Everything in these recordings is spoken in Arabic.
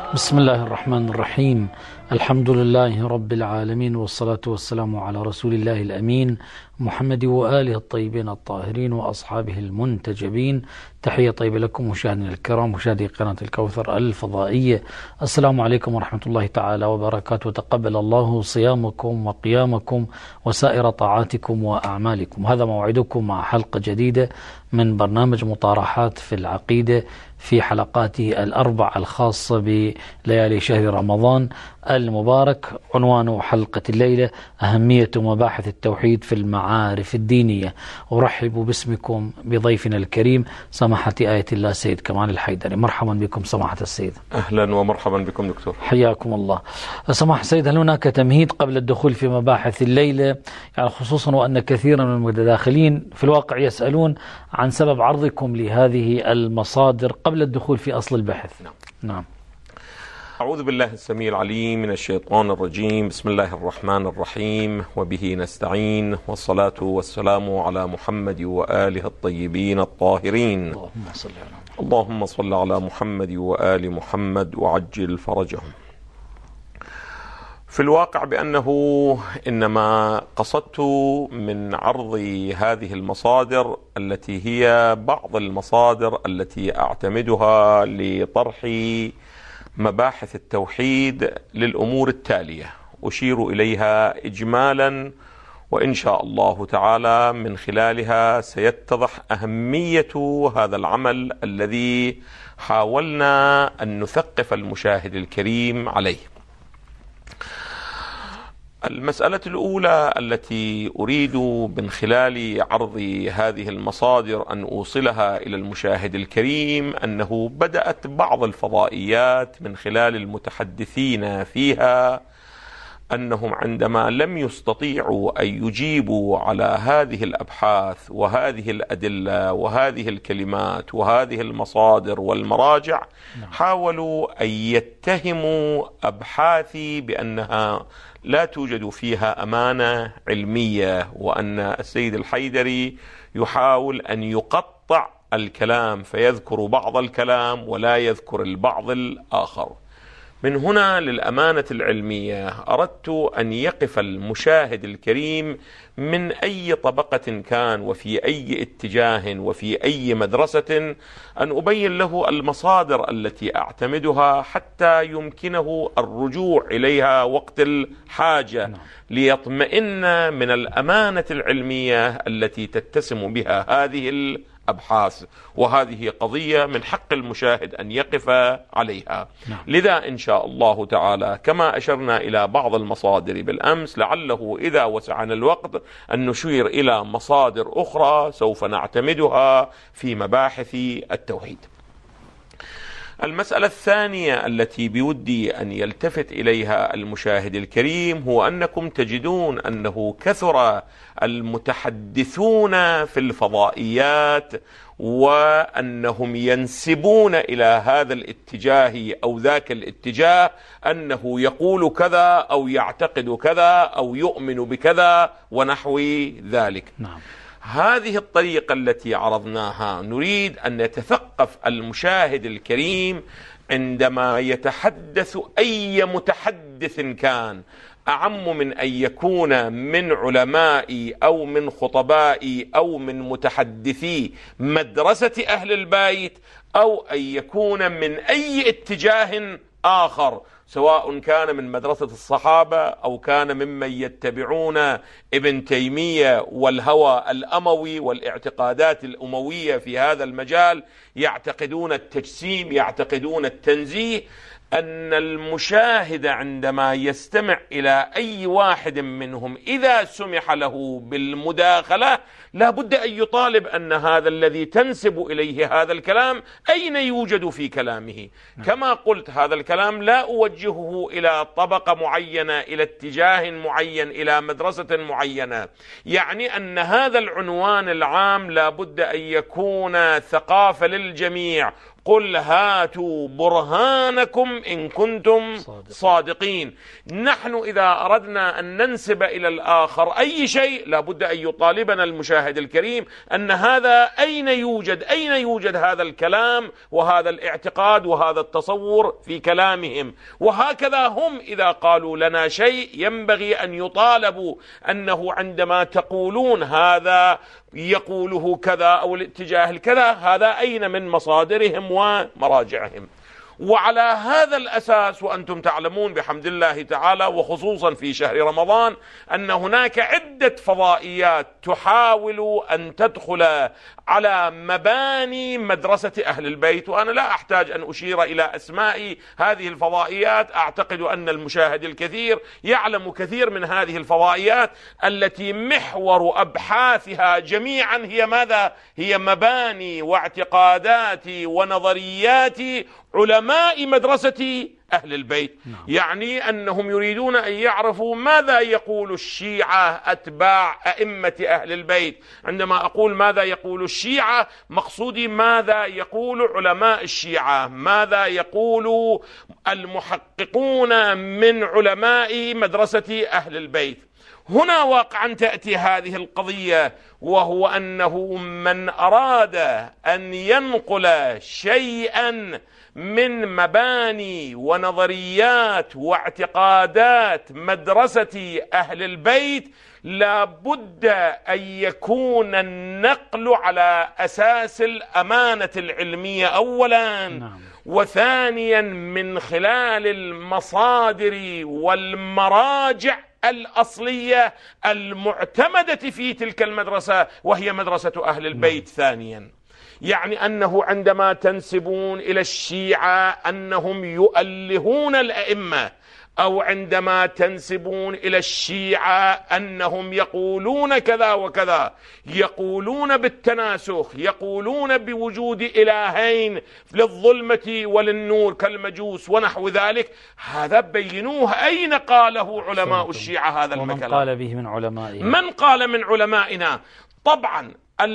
بسم الله الرحمن الرحيم. الحمد لله رب العالمين، والصلاة والسلام على رسول الله الأمين محمد وآله الطيبين الطاهرين وأصحابه المنتجبين. تحية طيبة لكم مشاهدينا الكرام، مشاهدي قناة الكوثر الفضائية. السلام عليكم ورحمة الله تعالى وبركاته. تقبل الله صيامكم وقيامكم وسائر طاعاتكم وأعمالكم. هذا موعدكم مع حلقة جديدة من برنامج مطارحات في العقيدة في حلقاته الأربع الخاصة بليالي شهر رمضان المبارك. عنوان حلقة الليلة: أهمية ومباحث التوحيد في المعارف الدينية. أرحب باسمكم بضيفنا الكريم سماحة آية الله سيد كمال الحيدري. مرحبا بكم سماحة السيد. أهلا ومرحبا بكم دكتور، حياكم الله. سماحة السيد، هل هناك تمهيد قبل الدخول في مباحث الليلة؟ يعني خصوصا وأن كثيرا من المتداخلين في الواقع يسألون عن سبب عرضكم لهذه المصادر قبل الدخول في أصل البحث. نعم. أعوذ بالله السميع العليم من الشيطان الرجيم. بسم الله الرحمن الرحيم، وبه نستعين، والصلاة والسلام على محمد وآله الطيبين الطاهرين. اللهم صل على محمد وآل محمد وعجل فرجهم. في الواقع بأنه إنما قصدت من عرض هذه المصادر التي هي بعض المصادر التي أعتمدها لطرح مباحث التوحيد للأمور التالية، أشير إليها إجمالا، وإن شاء الله تعالى من خلالها سيتضح أهمية هذا العمل الذي حاولنا أن نثقف المشاهد الكريم عليه. المسألة الأولى التي أريد من خلال عرض هذه المصادر أن أوصلها إلى المشاهد الكريم أنه بدأت بعض الفضائيات من خلال المتحدثين فيها أنهم عندما لم يستطيعوا أن يجيبوا على هذه الأبحاث وهذه الأدلة وهذه الكلمات وهذه المصادر والمراجع، حاولوا أن يتهموا أبحاثي بأنها لا توجد فيها أمانة علمية، وأن السيد الحيدري يحاول أن يقطع الكلام فيذكر بعض الكلام ولا يذكر البعض الآخر. من هنا للأمانة العلمية أردت أن يقف المشاهد الكريم من أي طبقة كان وفي أي اتجاه وفي أي مدرسة أن أبين له المصادر التي أعتمدها حتى يمكنه الرجوع إليها وقت الحاجة، ليطمئن من الأمانة العلمية التي تتسم بها هذه الأبحاث، وهذه قضية من حق المشاهد أن يقف عليها. لذا إن شاء الله تعالى كما أشرنا إلى بعض المصادر بالأمس، لعله إذا وسعنا الوقت أن نشير إلى مصادر أخرى سوف نعتمدها في مباحث التوحيد. المسألة الثانية التي بودي أن يلتفت إليها المشاهد الكريم هو أنكم تجدون أنه كثر المتحدثون في الفضائيات وأنهم ينسبون إلى هذا الاتجاه أو ذاك الاتجاه أنه يقول كذا أو يعتقد كذا أو يؤمن بكذا ونحو ذلك. هذه الطريقة التي عرضناها نريد أن نتثقف المشاهد الكريم عندما يتحدث أي متحدث كان، أعم من أن يكون من علماء أو من خطباء أو من متحدثي مدرسة أهل البيت، أو أن يكون من أي اتجاه آخر، سواء كان من مدرسة الصحابة أو كان ممن يتبعون ابن تيمية والهوى الأموي والاعتقادات الأموية في هذا المجال، يعتقدون التجسيم، يعتقدون التنزيه. أن المشاهد عندما يستمع إلى أي واحد منهم إذا سمح له بالمداخلة لا بد أن يطالب أن هذا الذي تنسب إليه هذا الكلام أين يوجد في كلامه. كما قلت هذا الكلام لا أوجهه إلى طبقة معينة، إلى اتجاه معين، إلى مدرسة معينة، يعني أن هذا العنوان العام لا بد أن يكون ثقافة للجميع. قل هاتوا برهانكم إن كنتم صادقين. نحن إذا أردنا أن ننسب إلى الآخر أي شيء لابد أن يطالبنا المشاهد الكريم أن هذا أين يوجد هذا الكلام وهذا الاعتقاد وهذا التصور في كلامهم. وهكذا هم إذا قالوا لنا شيء ينبغي أن يطالبوا أنه عندما تقولون هذا يقوله كذا أو الاتجاه الكذا، هذا أين من مصادرهم ومراجعهم. وعلى هذا الأساس وأنتم تعلمون بحمد الله تعالى وخصوصا في شهر رمضان أن هناك عدة فضائيات تحاول أن تدخل على مباني مدرسة أهل البيت، وأنا لا أحتاج أن أشير إلى أسماء هذه الفضائيات، أعتقد أن المشاهد الكثير يعلم كثير من هذه الفضائيات التي محور أبحاثها جميعا هي ماذا؟ هي مباني واعتقادات ونظريات علماء مدرسة أهل البيت. يعني أنهم يريدون أن يعرفوا ماذا يقول الشيعة أتباع أئمة أهل البيت. عندما أقول ماذا يقول الشيعة مقصودي ماذا يقول علماء الشيعة، ماذا يقول المحققون من علماء مدرسة أهل البيت. هنا واقعا تأتي هذه القضية، وهو أنه من أراد أن ينقل شيئا من مباني ونظريات واعتقادات مدرسة أهل البيت لابد أن يكون النقل على أساس الأمانة العلمية أولا، وثانيا من خلال المصادر والمراجع الأصلية المعتمدة في تلك المدرسة وهي مدرسة أهل البيت. ثانيا يعني أنه عندما تنسبون إلى الشيعة أنهم يؤلهون الأئمة، أو عندما تنسبون إلى الشيعة أنهم يقولون كذا وكذا، يقولون بالتناسخ، يقولون بوجود إلهين للظلمة وللنور كالمجوس ونحو ذلك، هذا بينوه أين قاله علماء الشيعة هذا الكلام؟ ومن قال به من علمائنا؟ من قال من علمائنا؟ طبعا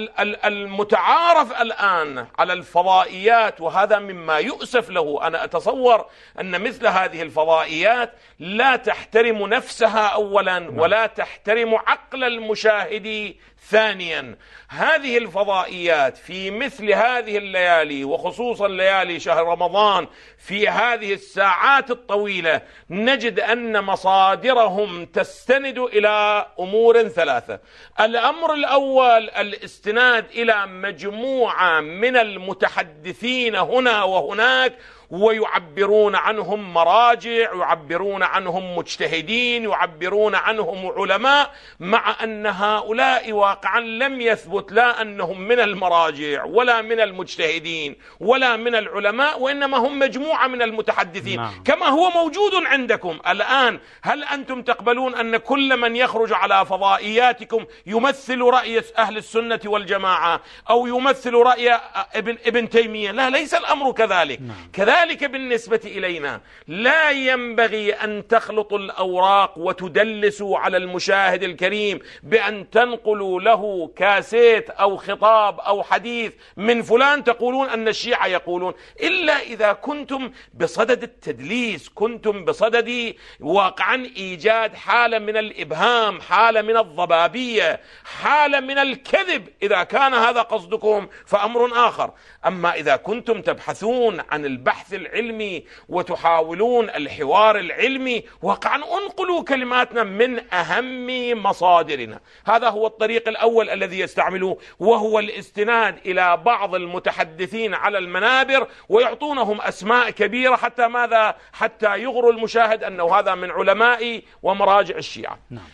المتعارف الآن على الفضائيات، وهذا مما يؤسف له، أنا أتصور أن مثل هذه الفضائيات لا تحترم نفسها أولا ولا تحترم عقل المشاهد ثانيا. هذه الفضائيات في مثل هذه الليالي وخصوصا ليالي شهر رمضان في هذه الساعات الطويلة نجد أن مصادرهم تستند إلى أمور ثلاثة. الأمر الأول الاستناد إلى مجموعة من المتحدثين هنا وهناك، ويعبرون عنهم مراجع، يعبرون عنهم مجتهدين، يعبرون عنهم علماء، مع أن هؤلاء واقعا لم يثبت لا أنهم من المراجع ولا من المجتهدين ولا من العلماء، وإنما هم مجموعة من المتحدثين. كما هو موجود عندكم الآن. هل أنتم تقبلون أن كل من يخرج على فضائياتكم يمثل رأي أهل السنة والجماعة أو يمثل رأي ابن تيمية؟ لا، ليس الأمر كذلك. كذلك بالنسبة إلينا لا ينبغي أن تخلطوا الأوراق وتدلسوا على المشاهد الكريم بأن تنقلوا له كاسيت أو خطاب أو حديث من فلان تقولون أن الشيعة يقولون، إلا إذا كنتم بصدد التدليس، كنتم بصدد واقعا إيجاد حالة من الإبهام، حالة من الضبابية، حالة من الكذب. إذا كان هذا قصدكم فأمر آخر. أما إذا كنتم تبحثون عن البحث العلمي وتحاولون الحوار العلمي، واقعا انقلوا كلماتنا من أهم مصادرنا. هذا هو الطريق الأول الذي يستعملوه، وهو الاستناد إلى بعض المتحدثين على المنابر ويعطونهم أسماء كبيرة حتى ماذا؟ حتى يغروا المشاهد أنه هذا من علماء ومراجع الشيعة.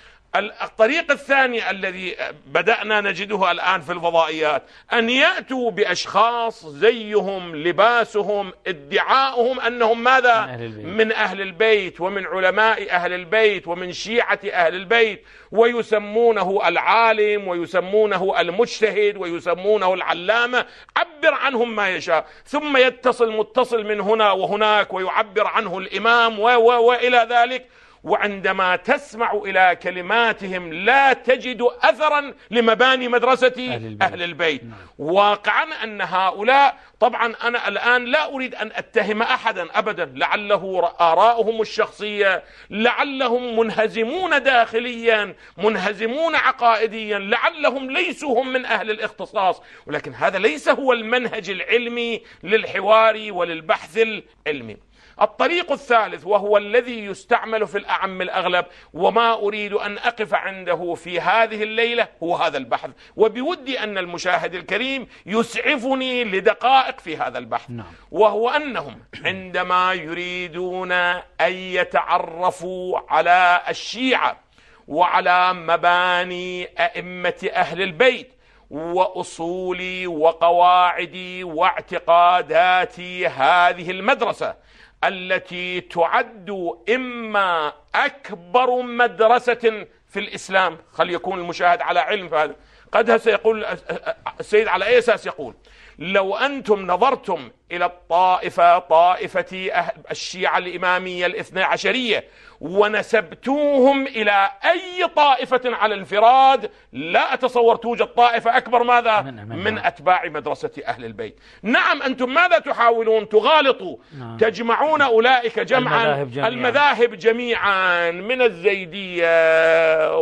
الطريق الثاني الذي بدأنا نجده الآن في الفضائيات أن يأتوا بأشخاص زيهم، لباسهم، ادعاؤهم أنهم ماذا؟ من أهل البيت ومن علماء أهل البيت ومن شيعة أهل البيت، ويسمونه العالم ويسمونه المجتهد ويسمونه العلامة، عبر عنهم ما يشاء، ثم يتصل متصل من هنا وهناك ويعبر عنه الإمام وإلى ذلك. وعندما تسمع إلى كلماتهم لا تجد أثرا لمباني مدرسة أهل البيت. واقعا أن هؤلاء، طبعا أنا الآن لا أريد أن أتهم أحدا أبدا، لعله آراؤهم الشخصية، لعلهم منهزمون داخليا، منهزمون عقائديا، لعلهم ليسوا هم من أهل الاختصاص، ولكن هذا ليس هو المنهج العلمي للحوار وللبحث العلمي. الطريق الثالث وهو الذي يستعمل في الأعم الأغلب، وما أريد أن أقف عنده في هذه الليلة، هو هذا البحث، وبودي أن المشاهد الكريم يسعفني لدقائق في هذا البحث. وهو أنهم عندما يريدون أن يتعرفوا على الشيعة وعلى مباني أئمة أهل البيت وأصول وقواعد واعتقادات هذه المدرسة التي تعد إما أكبر مدرسة في الإسلام، خلي يكون المشاهد على علم فهذا، قد سيقول السيد على أي أساس يقول؟ لو أنتم نظرتم إلى طائفة الشيعة الإمامية الاثنى عشرية ونسبتوهم إلى أي طائفة على الانفراد، لا أتصور توجد طائفة أكبر ماذا من أتباع مدرسة أهل البيت. نعم، أنتم ماذا تحاولون؟ تغالطوا، تجمعون أولئك جمعا المذاهب جميعا من الزيدية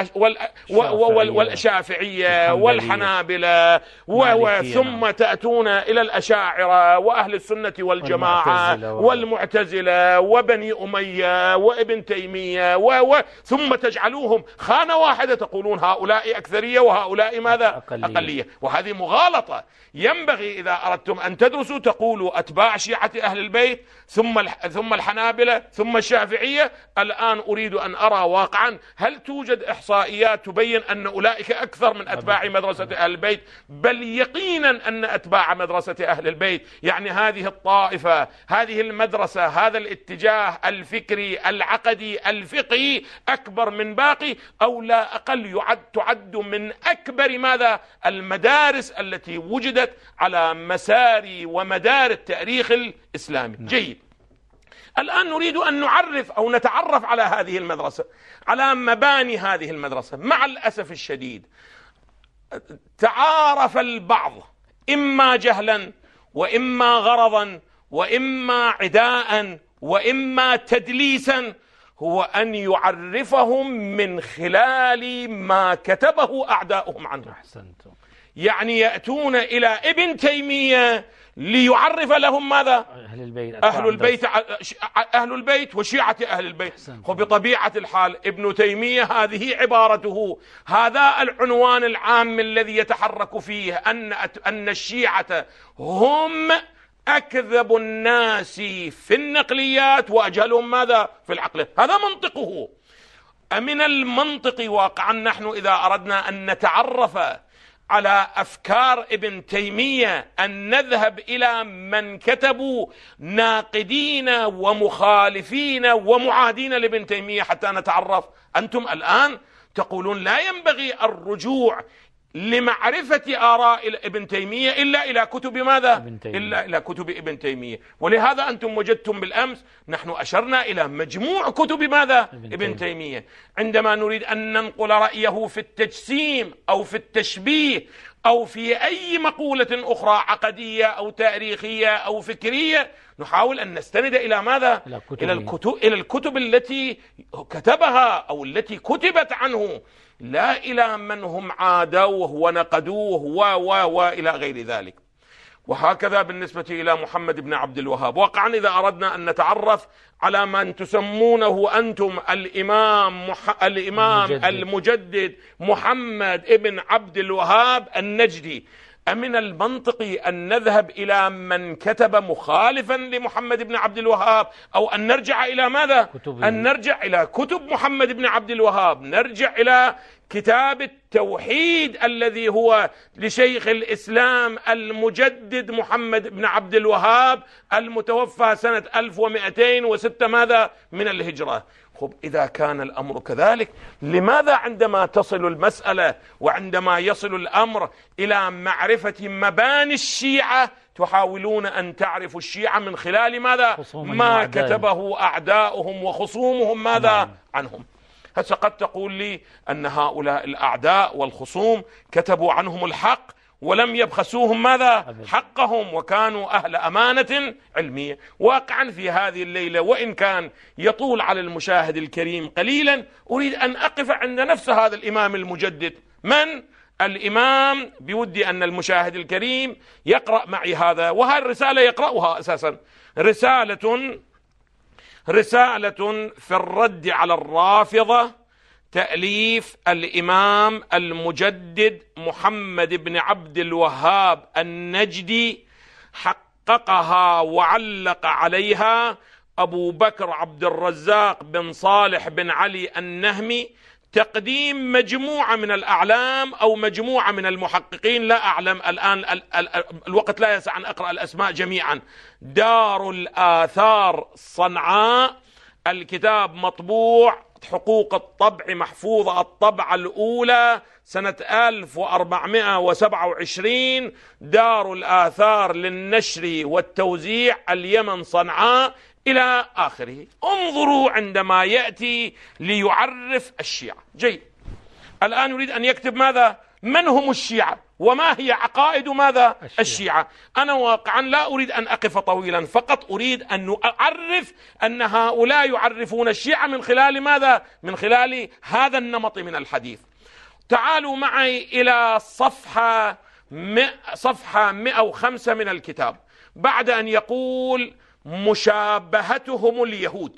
والشافعية والحنابلة، ثم تأتون إلى الأشاعرة وأهل السنة والجماعة والمعتزلة وبني أمية وابن تيمية ثم تجعلوهم خانة واحدة، تقولون هؤلاء أكثرية وهؤلاء ماذا؟ أقلية. وهذه مغالطة. ينبغي إذا أردتم أن تدرسوا تقولوا أتباع شيعة أهل البيت ثم الحنابلة ثم الشافعية. الآن أريد أن أرى واقعا هل توجد إحصائيات تبين أن أولئك أكثر من أتباع مدرسة أهل البيت؟ بل يقينا أن أتباع مدرسة أهل البيت، يعني هذه الطائفة، هذه المدرسة، هذا الاتجاه الفكري العقدي الفقهي أكبر من باقي، أو لا أقل تعد من أكبر ماذا؟ المدارس التي وجدت على مسار ومدار التاريخ الإسلامي. جيد. الآن نريد أن نعرف أو نتعرف على هذه المدرسة، على مباني هذه المدرسة. مع الأسف الشديد تعارف البعض إما جهلا وإما غرضا وإما عداء وإما تدليسا، هو أن يعرفهم من خلال ما كتبه أعداؤهم عنه. يعني يأتون إلى ابن تيمية ليعرف لهم ماذا؟ أهل البيت وشيعة أهل البيت. وبطبيعة الحال ابن تيمية هذه عبارته، هذا العنوان العام الذي يتحرك فيه أن الشيعة هم أكذب الناس في النقليات وأجهلهم ماذا؟ في العقل. هذا منطقه. من المنطق واقعا نحن إذا أردنا أن نتعرف على أفكار ابن تيمية أن نذهب إلى من كتبوا ناقدين ومخالفين ومعادين لابن تيمية حتى نتعرف. أنتم الآن تقولون لا ينبغي الرجوع لمعرفة آراء ابن تيمية إلا إلى كتب ماذا؟ إلا إلى كتب ابن تيمية. ولهذا أنتم وجدتم بالأمس نحن أشرنا إلى مجموع كتب ماذا؟ ابن تيمية. عندما نريد أن ننقل رأيه في التجسيم أو في التشبيه أو في أي مقولة أخرى عقدية أو تاريخية أو فكرية، نحاول أن نستند إلى ماذا؟ إلى الكتب التي كتبها أو التي كتبت عنه، لا إلى من هم عادوه ونقدوه وإلى غير ذلك. وهكذا بالنسبة إلى محمد بن عبد الوهاب. واقعا إذا أردنا أن نتعرف على من تسمونه أنتم الإمام المجدد محمد بن عبد الوهاب النجدي، أمن المنطقي أن نذهب إلى من كتب مخالفا لمحمد بن عبد الوهاب، أو أن نرجع إلى ماذا؟ أن نرجع إلى كتب محمد بن عبد الوهاب، نرجع إلى كتاب التوحيد الذي هو لشيخ الإسلام المجدد محمد بن عبد الوهاب المتوفى سنة 1206 ماذا؟ من الهجرة. خب إذا كان الأمر كذلك، لماذا عندما تصل المسألة وعندما يصل الأمر إلى معرفة مباني الشيعة تحاولون أن تعرفوا الشيعة من خلال ماذا؟ ما كتبه أعداؤهم وخصومهم ماذا؟ عنهم. هسه قد تقول لي أن هؤلاء الأعداء والخصوم كتبوا عنهم الحق ولم يبخسوهم ماذا؟ حقهم، وكانوا أهل أمانة علمية. واقعا في هذه الليلة وإن كان يطول على المشاهد الكريم قليلا، أريد أن أقف عند نفس هذا الإمام المجدد. من؟ الإمام. بودي أن المشاهد الكريم يقرأ معي هذا، وهذه الرسالة يقرأها أساسا، رسالة في الرد على الرافضة، تأليف الإمام المجدد محمد بن عبد الوهاب النجدي، حققها وعلق عليها أبو بكر عبد الرزاق بن صالح بن علي النهمي، تقديم مجموعة من الأعلام أو مجموعة من المحققين، لا أعلم الآن، الوقت لا يسع أن أقرأ الأسماء جميعا. دار الآثار صنعاء، الكتاب مطبوع، حقوق الطبع محفوظة، الطبعة الأولى سنة 1427، دار الآثار للنشر والتوزيع، اليمن صنعاء، إلى آخره. انظروا عندما يأتي ليعرف الشيعة. جيد. الآن يريد أن يكتب ماذا؟ من هم الشيعة وما هي عقائد ماذا؟ الشيعة. أنا واقعا لا أريد أن أقف طويلا، فقط أريد أن أعرف أن هؤلاء يعرفون الشيعة من خلال ماذا؟ من خلال هذا النمط من الحديث. تعالوا معي إلى صفحة 105 من الكتاب، بعد أن يقول مشابهتهم اليهود،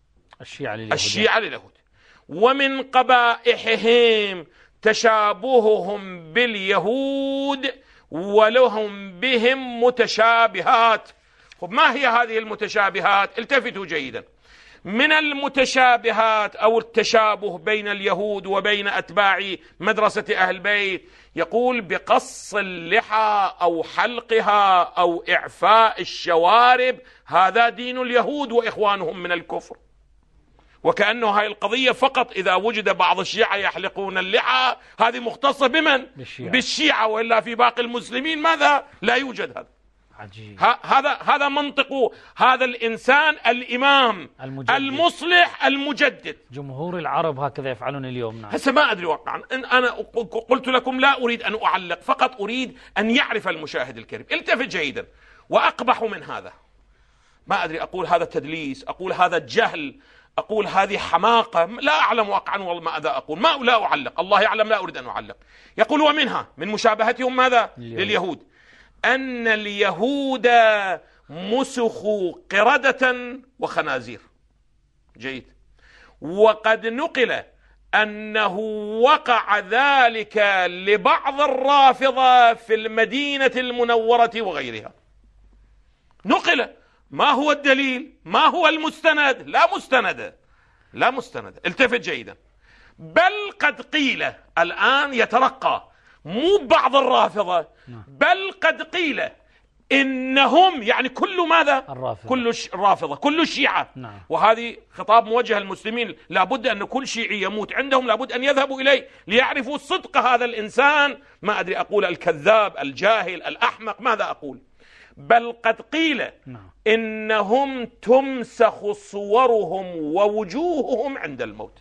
الشيعة لليهود، ومن قبائحهم تشابههم باليهود ولهم بهم متشابهات. ما هي هذه المتشابهات؟ التفتوا جيدا. من المتشابهات أو التشابه بين اليهود وبين أتباع مدرسة أهل البيت، يقول بقص اللحى أو حلقها أو إعفاء الشوارب، هذا دين اليهود وإخوانهم من الكفر. وكأنه هاي القضية فقط إذا وجد بعض الشيعة يحلقون اللحى هذه مختصة بمن؟ بالشيعة، وإلا في باقي المسلمين ماذا؟ لا يوجد هذا. عجيب. هذا منطق هذا الإنسان الإمام المصلح المجدد. جمهور العرب هكذا يفعلون اليوم. نعم. هسه ما أدري واقعا، أنا قلت لكم لا أريد أن أعلق، فقط أريد أن يعرف المشاهد الكريم. التفت جيدا. وأقبح من هذا، ما أدري، أقول هذا تدليس، أقول هذا جهل، أقول هذه حماقة، لا أعلم واقعا والله ماذا أقول، لا أعلق، الله يعلم، لا أريد أن أعلق. يقول ومنها من مشابهتهم ماذا؟ لليهود، أن اليهود مسخوا قردة وخنازير. جيد. وقد نقل أنه وقع ذلك لبعض الرافضة في المدينة المنورة وغيرها. نقل. ما هو الدليل؟ ما هو المستند؟ لا مستند. التفت جيدا. بل قد قيل، الآن يترقى، مو بعض الرافضة، بل قد قيل إنهم، يعني كل ماذا؟ الرافضة، كل الشيعة. نعم. وهذه خطاب موجه للمسلمين، لابد أن كل شيعي يموت عندهم لابد أن يذهبوا إليه ليعرفوا صدق هذا الإنسان، ما أدري أقول الكذاب، الجاهل، الأحمق، ماذا أقول؟ بل قد قيل إنهم تمسخ صورهم ووجوههم عند الموت.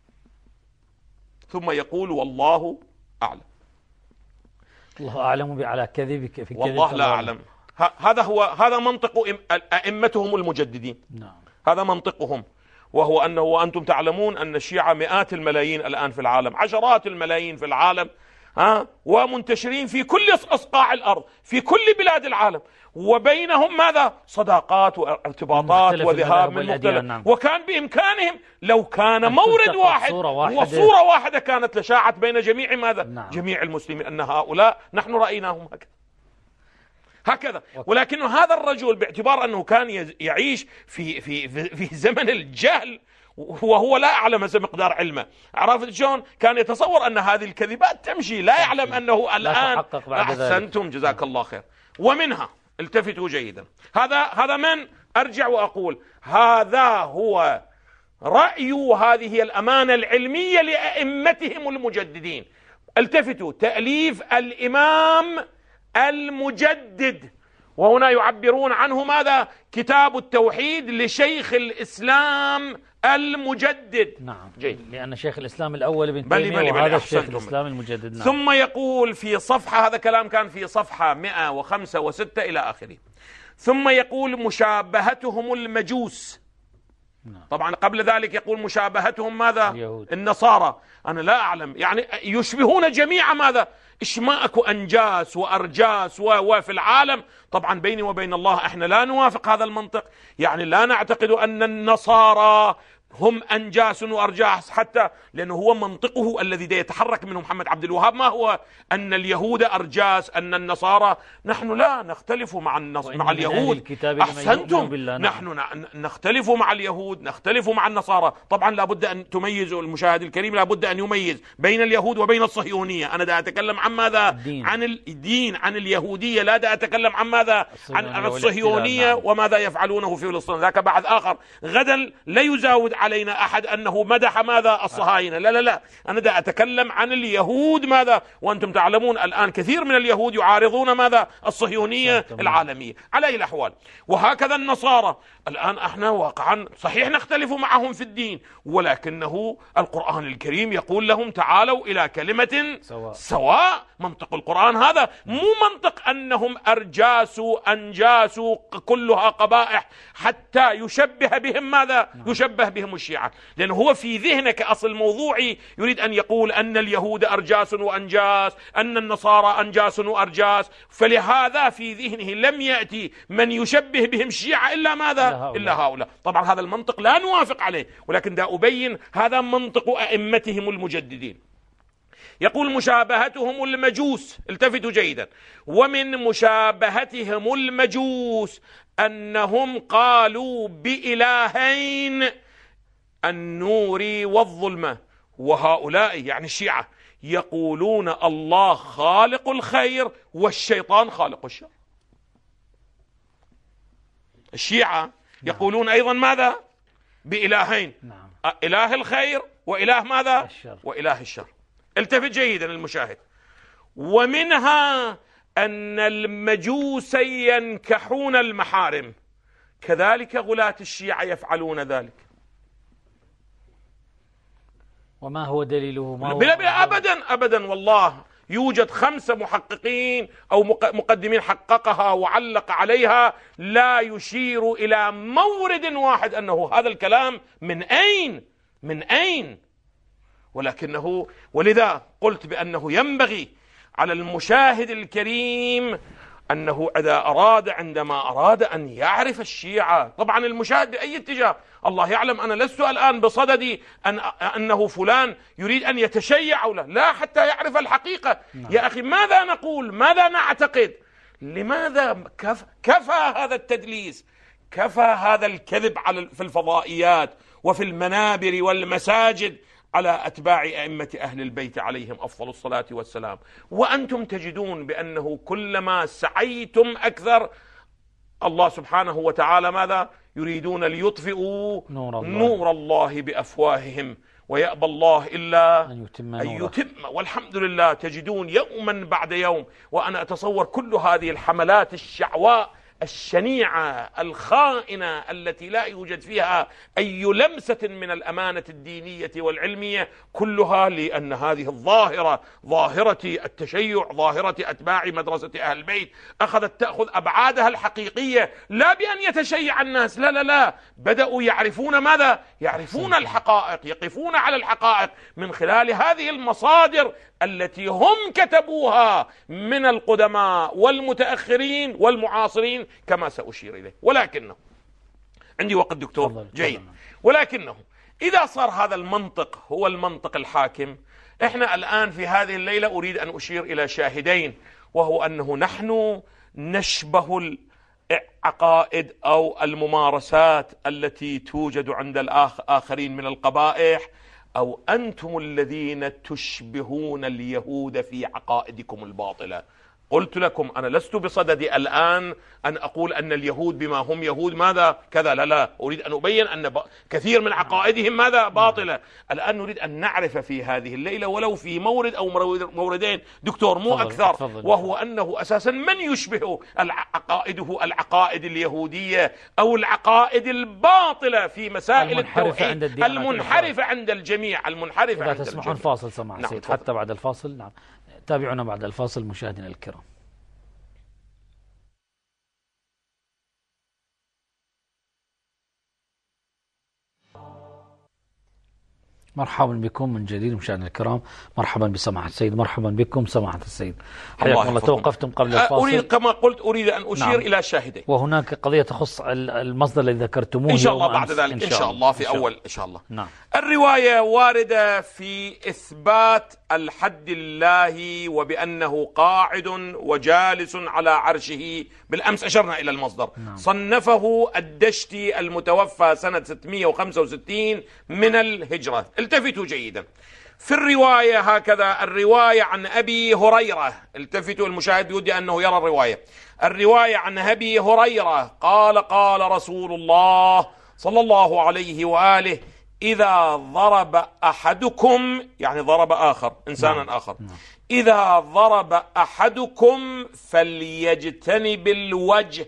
ثم يقول والله أعلم. الله أعلم على كذبك في كذب، والله لا أعلم. هذا منطق أئمتهم المجددين. نعم. هذا منطقهم، وهو أنه وأنتم تعلمون أن الشيعة مئات الملايين الآن في العالم، عشرات الملايين في العالم، ومنتشرين في كل أصقاع الأرض، في كل بلاد العالم، وبينهم ماذا؟ صداقات وارتباطات وذهاب من مختلف. نعم. وكان بإمكانهم لو كان مورد واحد وصورة واحدة كانت لشاعت بين جميع ماذا؟ نعم. جميع المسلمين أن هؤلاء نحن رأيناهم هكذا. ولكن هذا الرجل باعتبار أنه كان يعيش في زمن الجهل، وهو لا أعلم مقدار علمه، عرفت شلون؟ كان يتصور أن هذه الكذبات تمشي، لا يعلم أنه الآن. أحسنتم، جزاك الله خير. ومنها التفتوا جيدا، هذا من أرجع وأقول هذا هو رأي، هذه الأمانة العلمية لأئمتهم المجددين. التفتوا، تأليف الإمام المجدد، وهنا يعبرون عنه ماذا؟ كتاب التوحيد لشيخ الإسلام المجدد. نعم، جيد. لأن شيخ الإسلام الأول ابن تيمية وهذا الشيخ الإسلام المجدد. نعم. ثم يقول في صفحة، هذا كلام كان في صفحة 105 و6 إلى آخره، ثم يقول مشابهتهم المجوس. طبعا قبل ذلك يقول مشابهتهم ماذا؟ اليهود. النصارى. أنا لا أعلم، يعني يشبهون جميعا ماذا؟ إيش ما أكو أنجاس وأرجاس وفي العالم. طبعا بيني وبين الله إحنا لا نوافق هذا المنطق، يعني لا نعتقد أن النصارى هم أنجاس وأرجاس، حتى لأنه هو منطقه الذي يتحرك منه محمد عبد الوهاب ما هو أن اليهود أرجاس، أن النصارى. نحن لا نختلف مع اليهود. أحسنتم، نحن نختلف مع اليهود، نختلف مع النصارى. طبعا لابد أن تميزوا، المشاهد الكريم لابد أن يميز بين اليهود وبين الصهيونية. أنا دا أتكلم عن ماذا؟ عن الدين، عن اليهودية، لا دا أتكلم عن ماذا؟ عن الصهيونية وماذا يفعلونه في فلسطين. ذاك بعد آخر. غدا لا يزاود علينا أحد أنه مدح ماذا؟ الصهاينة. لا لا لا، أنا دا أتكلم عن اليهود ماذا؟ وأنتم تعلمون الآن كثير من اليهود يعارضون ماذا؟ الصهيونية العالمية. على أي الأحوال، وهكذا النصارى. الآن احنا واقعا صحيح نختلف معهم في الدين، ولكنه القرآن الكريم يقول لهم تعالوا إلى كلمة سواء. منطق القرآن هذا، مو منطق أنهم أرجاسوا أنجاسوا كلها قبائح حتى يشبه بهم ماذا؟ يشبه بهم الشيعة. لأنه هو في ذهنك أصل موضوعي يريد أن يقول أن اليهود أرجاس وأنجاس، أن النصارى أنجاس وأرجاس، فلهذا في ذهنه لم يأتي من يشبه بهم الشيعة إلا ماذا؟ إلا هؤلاء. طبعا هذا المنطق لا نوافق عليه، ولكن دا أبين هذا منطق أئمتهم المجددين. يقول مشابهتهم المجوس، التفتوا جيدا، ومن مشابهتهم المجوس أنهم قالوا بإلهين، النور والظلمة. وهؤلاء يعني الشيعة يقولون الله خالق الخير والشيطان خالق الشر. الشيعة يقولون أيضا ماذا؟ بإلهين، إله الخير وإله ماذا؟ الشر. وإله الشر. التفت جيدا المشاهد. ومنها أن المجوس ينكحون المحارم، كذلك غلاة الشيعة يفعلون ذلك. وما هو دليله؟ ما هو بلا أبدا أبدا، والله يوجد 5 محققين أو مقدمين حققها وعلق عليها، لا يشير إلى مورد واحد أنه هذا الكلام من أين. ولكنه، ولذا قلت بأنه ينبغي على المشاهد الكريم أنه عندما أراد أن يعرف الشيعة، طبعا المشاهد بأي اتجاه، الله يعلم أنا لست الآن بصددي أنه فلان يريد أن يتشيع أو لا، حتى يعرف الحقيقة. يا أخي ماذا نقول؟ ماذا نعتقد؟ لماذا كفى هذا التدليس؟ كفى هذا الكذب في الفضائيات وفي المنابر والمساجد على أتباع أئمة أهل البيت عليهم أفضل الصلاة والسلام. وأنتم تجدون بأنه كلما سعيتم أكثر، الله سبحانه وتعالى ماذا؟ يريدون ليطفئوا نور الله بأفواههم ويأبى الله إلا أن يتم. والحمد لله تجدون يوما بعد يوم، وأنا أتصور كل هذه الحملات الشعواء الشنيعة الخائنة التي لا يوجد فيها أي لمسة من الأمانة الدينية والعلمية، كلها لأن هذه الظاهرة، ظاهرة التشيع، ظاهرة أتباع مدرسة أهل البيت، أخذت تأخذ أبعادها الحقيقية، لا بأن يتشيع الناس، لا لا لا، بدأوا يعرفون ماذا؟ يعرفون الحقائق، يقفون على الحقائق من خلال هذه المصادر التي هم كتبوها من القدماء والمتأخرين والمعاصرين كما سأشير إليه. ولكنه عندي وقت دكتور جيد، ولكنه إذا صار هذا المنطق هو المنطق الحاكم، إحنا الآن في هذه الليلة أريد أن أشير إلى شاهدين، وهو أنه نحن نشبه العقائد أو الممارسات التي توجد عند الآخرين من القبائح، أو أنتم الذين تشبهون اليهود في عقائدكم الباطلة. قلت لكم أنا لست بصدد الآن أن أقول أن اليهود بما هم يهود ماذا كذا، لا أريد أن أبين أن كثير من عقائدهم ماذا باطلة. الآن نريد أن نعرف في هذه الليلة ولو في مورد أو موردين دكتور مو أكثر، وهو أنه أساسا من يشبه العقائد اليهودية أو العقائد الباطلة في مسائل التوحيد المنحرفة عند الجميع. إذا تسمحون فاصل سماحة السيد حتى بعد الفاصل. نعم، تابعونا بعد الفاصل مشاهدينا الكرام. مرحبا بكم من جديد مشاهدينا الكرام، مرحبا بسماحة السيد، مرحبا بكم سماحة السيد، حياكم الله. توقفتم قبل الفاصل. كما قلت أريد أن أشير إلى شاهدين، وهناك قضية تخص المصدر الذي ذكرتموه إن شاء الله بعد ذلك إن شاء الله في أول إن شاء الله. نعم. الرواية واردة في إثبات الحد لله وبأنه قاعد وجالس على عرشه. بالأمس أشرنا إلى المصدر. نعم. صنفه الدشتي المتوفى سنة 665 من الهجرة. التفتوا جيدا في الرواية هكذا، الرواية عن أبي هريرة، التفتوا المشاهد يودي أنه يرى الرواية عن أبي هريرة قال قال رسول الله صلى الله عليه وآله: إذا ضرب أحدكم، يعني ضرب آخر إنسانا آخر، إذا ضرب أحدكم فليجتنب الوجه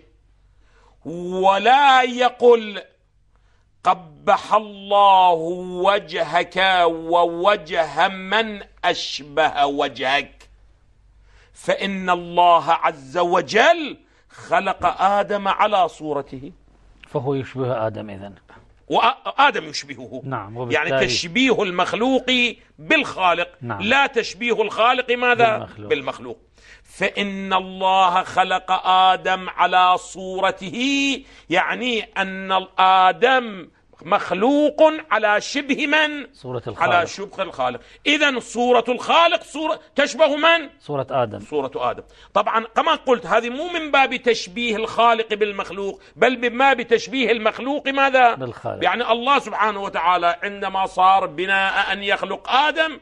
ولا يقل قبح الله وجهك ووجه من أشبه وجهك، فإن الله عز وجل خلق آدم على صورته. فهو يشبه آدم إذن، وآدم يشبهه. نعم. يعني تشبيه المخلوق بالخالق. نعم. لا تشبيه الخالق ماذا؟ بالمخلوق. فإن الله خلق آدم على صورته، يعني أن آدم مخلوق على شبه من؟ صورة الخالق. على شبه الخالق. إذن صورة الخالق تشبه من؟ صورة آدم. صورة آدم. طبعا كما قلت هذه مو من باب تشبيه الخالق بالمخلوق، بل بما بتشبيه المخلوق ماذا؟ بالخالق. يعني الله سبحانه وتعالى عندما صار بناء أن يخلق آدم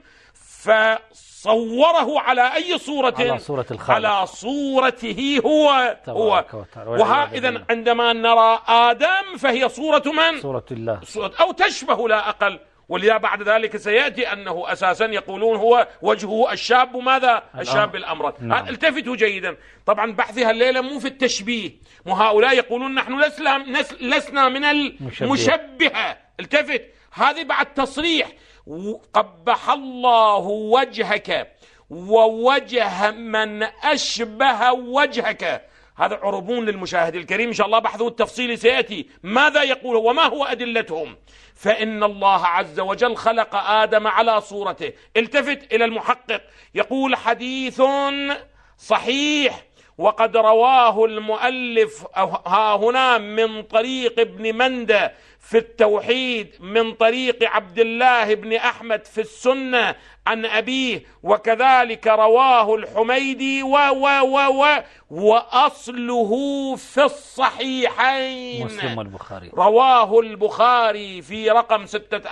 فصوره على أي صورة؟ على صورة الخالق، على صورته هو. إذن عندما نرى آدم فهي صورة من؟ صورة الله، أو تشبه لا أقل. ولذا بعد ذلك سيأتي أنه أساسا يقولون هو وجهه الشاب ماذا؟ الشاب الأمرد. نعم. التفتوا جيدا. طبعا بحثها الليلة مو في التشبيه، هؤلاء يقولون نحن لسنا من المشبهة. التفت، هذه بعد تصريح: قبح الله وجهك ووجه من أشبه وجهك. هذا عربون للمشاهد الكريم، إن شاء الله بحثه التفصيلي سيأتي ماذا يقول وما هو أدلتهم. فإن الله عز وجل خلق آدم على صورته. التفت إلى المحقق، يقول: حديث صحيح وقد رواه المؤلف ها هنا من طريق ابن مندة في التوحيد، من طريق عبد الله بن أحمد في السنة عن أبيه، وكذلك رواه الحميدي وأصله في الصحيحين. مسلم والبخاري. رواه البخاري في رقم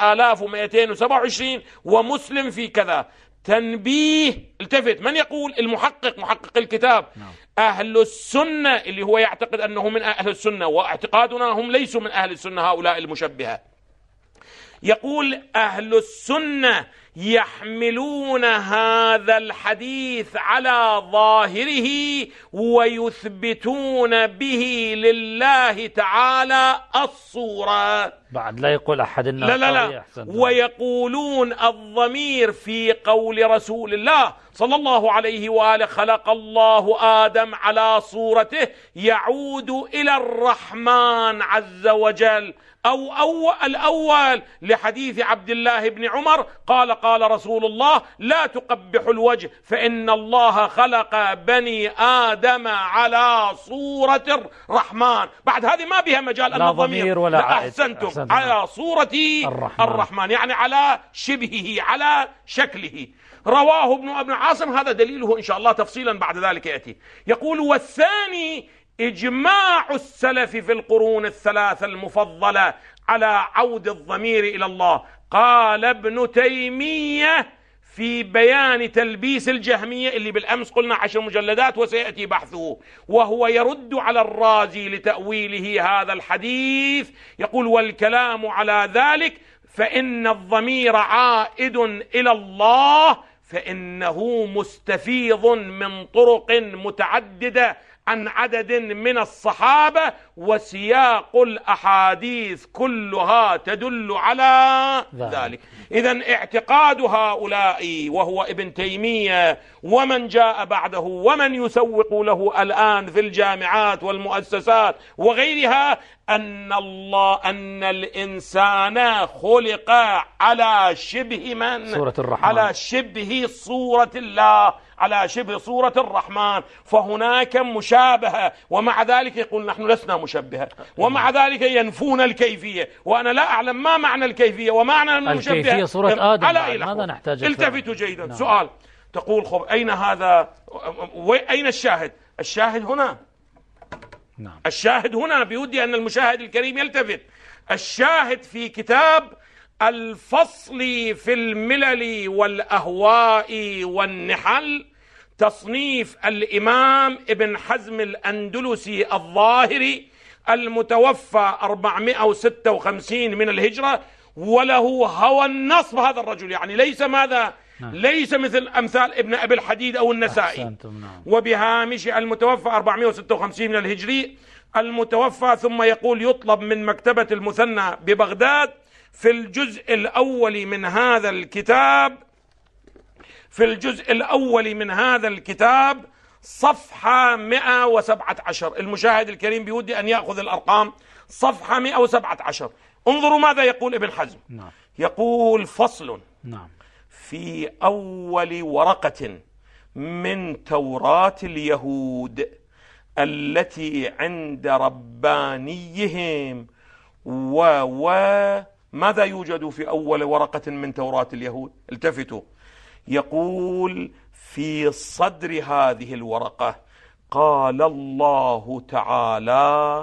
6227 ومسلم في كذا. تنبيه، التفت، من يقول؟ المحقق، محقق الكتاب. نعم. أهل السنة اللي هو يعتقد أنه من أهل السنة، واعتقادنا هم ليسوا من أهل السنة هؤلاء المشبهة. يقول: أهل السنة يحملون هذا الحديث على ظاهره ويثبتون به لله تعالى الصورة. بعد لا يقول أحد الناس لا. ويقولون الضمير في قول رسول الله صلى الله عليه وآله: خلق الله آدم على صورته، يعود إلى الرحمن عز وجل، أو الأول لحديث عبد الله بن عمر قال قال رسول الله: لا تقبحوا الوجه فإن الله خلق بني آدم على صورة الرحمن. بعد هذه ما بها مجال أن الضمير ولا أحسنتم على صورة الرحمن، يعني على شبهه، على شكله. رواه ابن عاصم، هذا دليله إن شاء الله تفصيلا بعد ذلك يأتي. يقول: والثاني إجماع السلف في القرون الثلاثة المفضلة على عود الضمير إلى الله. قال ابن تيمية في بيان تلبيس الجهمية اللي بالأمس قلنا 10 مجلدات وسيأتي بحثه، وهو يرد على الرازي لتأويله هذا الحديث. يقول: والكلام على ذلك فإن الضمير عائد إلى الله، فإنه مستفيض من طرق متعددة عن عدد من الصحابة، وسياق الأحاديث كلها تدل على ذلك. إذن اعتقاد هؤلاء وهو ابن تيمية ومن جاء بعده ومن يسوق له الآن في الجامعات والمؤسسات وغيرها أن الإنسان خلق على شبه من؟ صورة الرحمن، على شبه صورة الله، على شبه صورة الرحمن، فهناك مشابهة، ومع ذلك يقول نحن لسنا مشبهة، ومع ذلك ينفون الكيفية، وأنا لا أعلم ما معنى الكيفية ومعنى المشبهة. الكيفية صورة آدم، ماذا نحتاج؟ التفتوا جيدا. نعم. سؤال، تقول خب أين هذا؟ أين الشاهد؟ الشاهد هنا. نعم. الشاهد هنا، بودي أن المشاهد الكريم يلتفت. الشاهد في كتاب الفصل في الملل والأهواء والنحل، تصنيف الإمام ابن حزم الأندلسي الظاهري، المتوفى 456 من الهجرة، وله هوى النصب هذا الرجل، يعني ليس ماذا؟ ليس مثل أمثال ابن أبي الحديد أو النسائي. وبهامش المتوفى 456 من الهجري المتوفى، ثم يقول: يطلب من مكتبة المثنى ببغداد في الجزء الأول من هذا الكتاب، في الجزء الأول من هذا الكتاب صفحة 117. المشاهد الكريم بودي أن يأخذ الأرقام. صفحة 117. انظروا ماذا يقول ابن حزم. نعم. يقول: فصل. نعم. في أول ورقة من توراة اليهود التي عند ربانيهم ماذا يوجد في أول ورقة من توراة اليهود؟ التفتوا. يقول: في صدر هذه الورقة قال الله تعالى: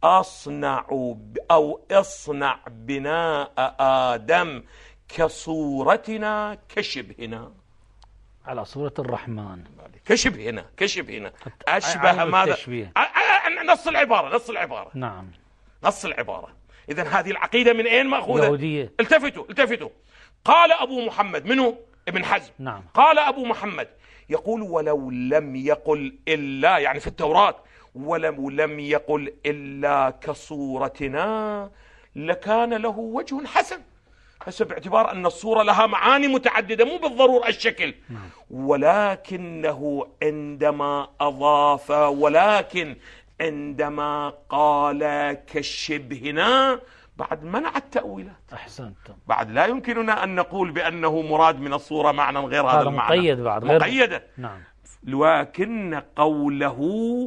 اصنع بناء آدم كصورتنا كشبهنا، على صورة الرحمن، كشبهنا أشبه ماذا؟ نص العبارة. نعم، نص العبارة. إذن هذه العقيدة من أين مأخوذة؟ يهودية. التفتوا. قال أبو محمد، منه؟ ابن حزم. نعم. قال أبو محمد، يقول: ولو لم يقل إلا، يعني في التوراة، ولو لم يقل إلا كصورتنا لكان له وجه حسن. بس باعتبار أن الصورة لها معاني متعددة، مو بالضرورة الشكل. ولكنه عندما قال كشبهنا بعد منع التأويلات. أحسنتم. بعد لا يمكننا أن نقول بأنه مراد من الصورة معنى غير هذا المعنى. مقيد بعد، مقيدة. نعم. لكن قوله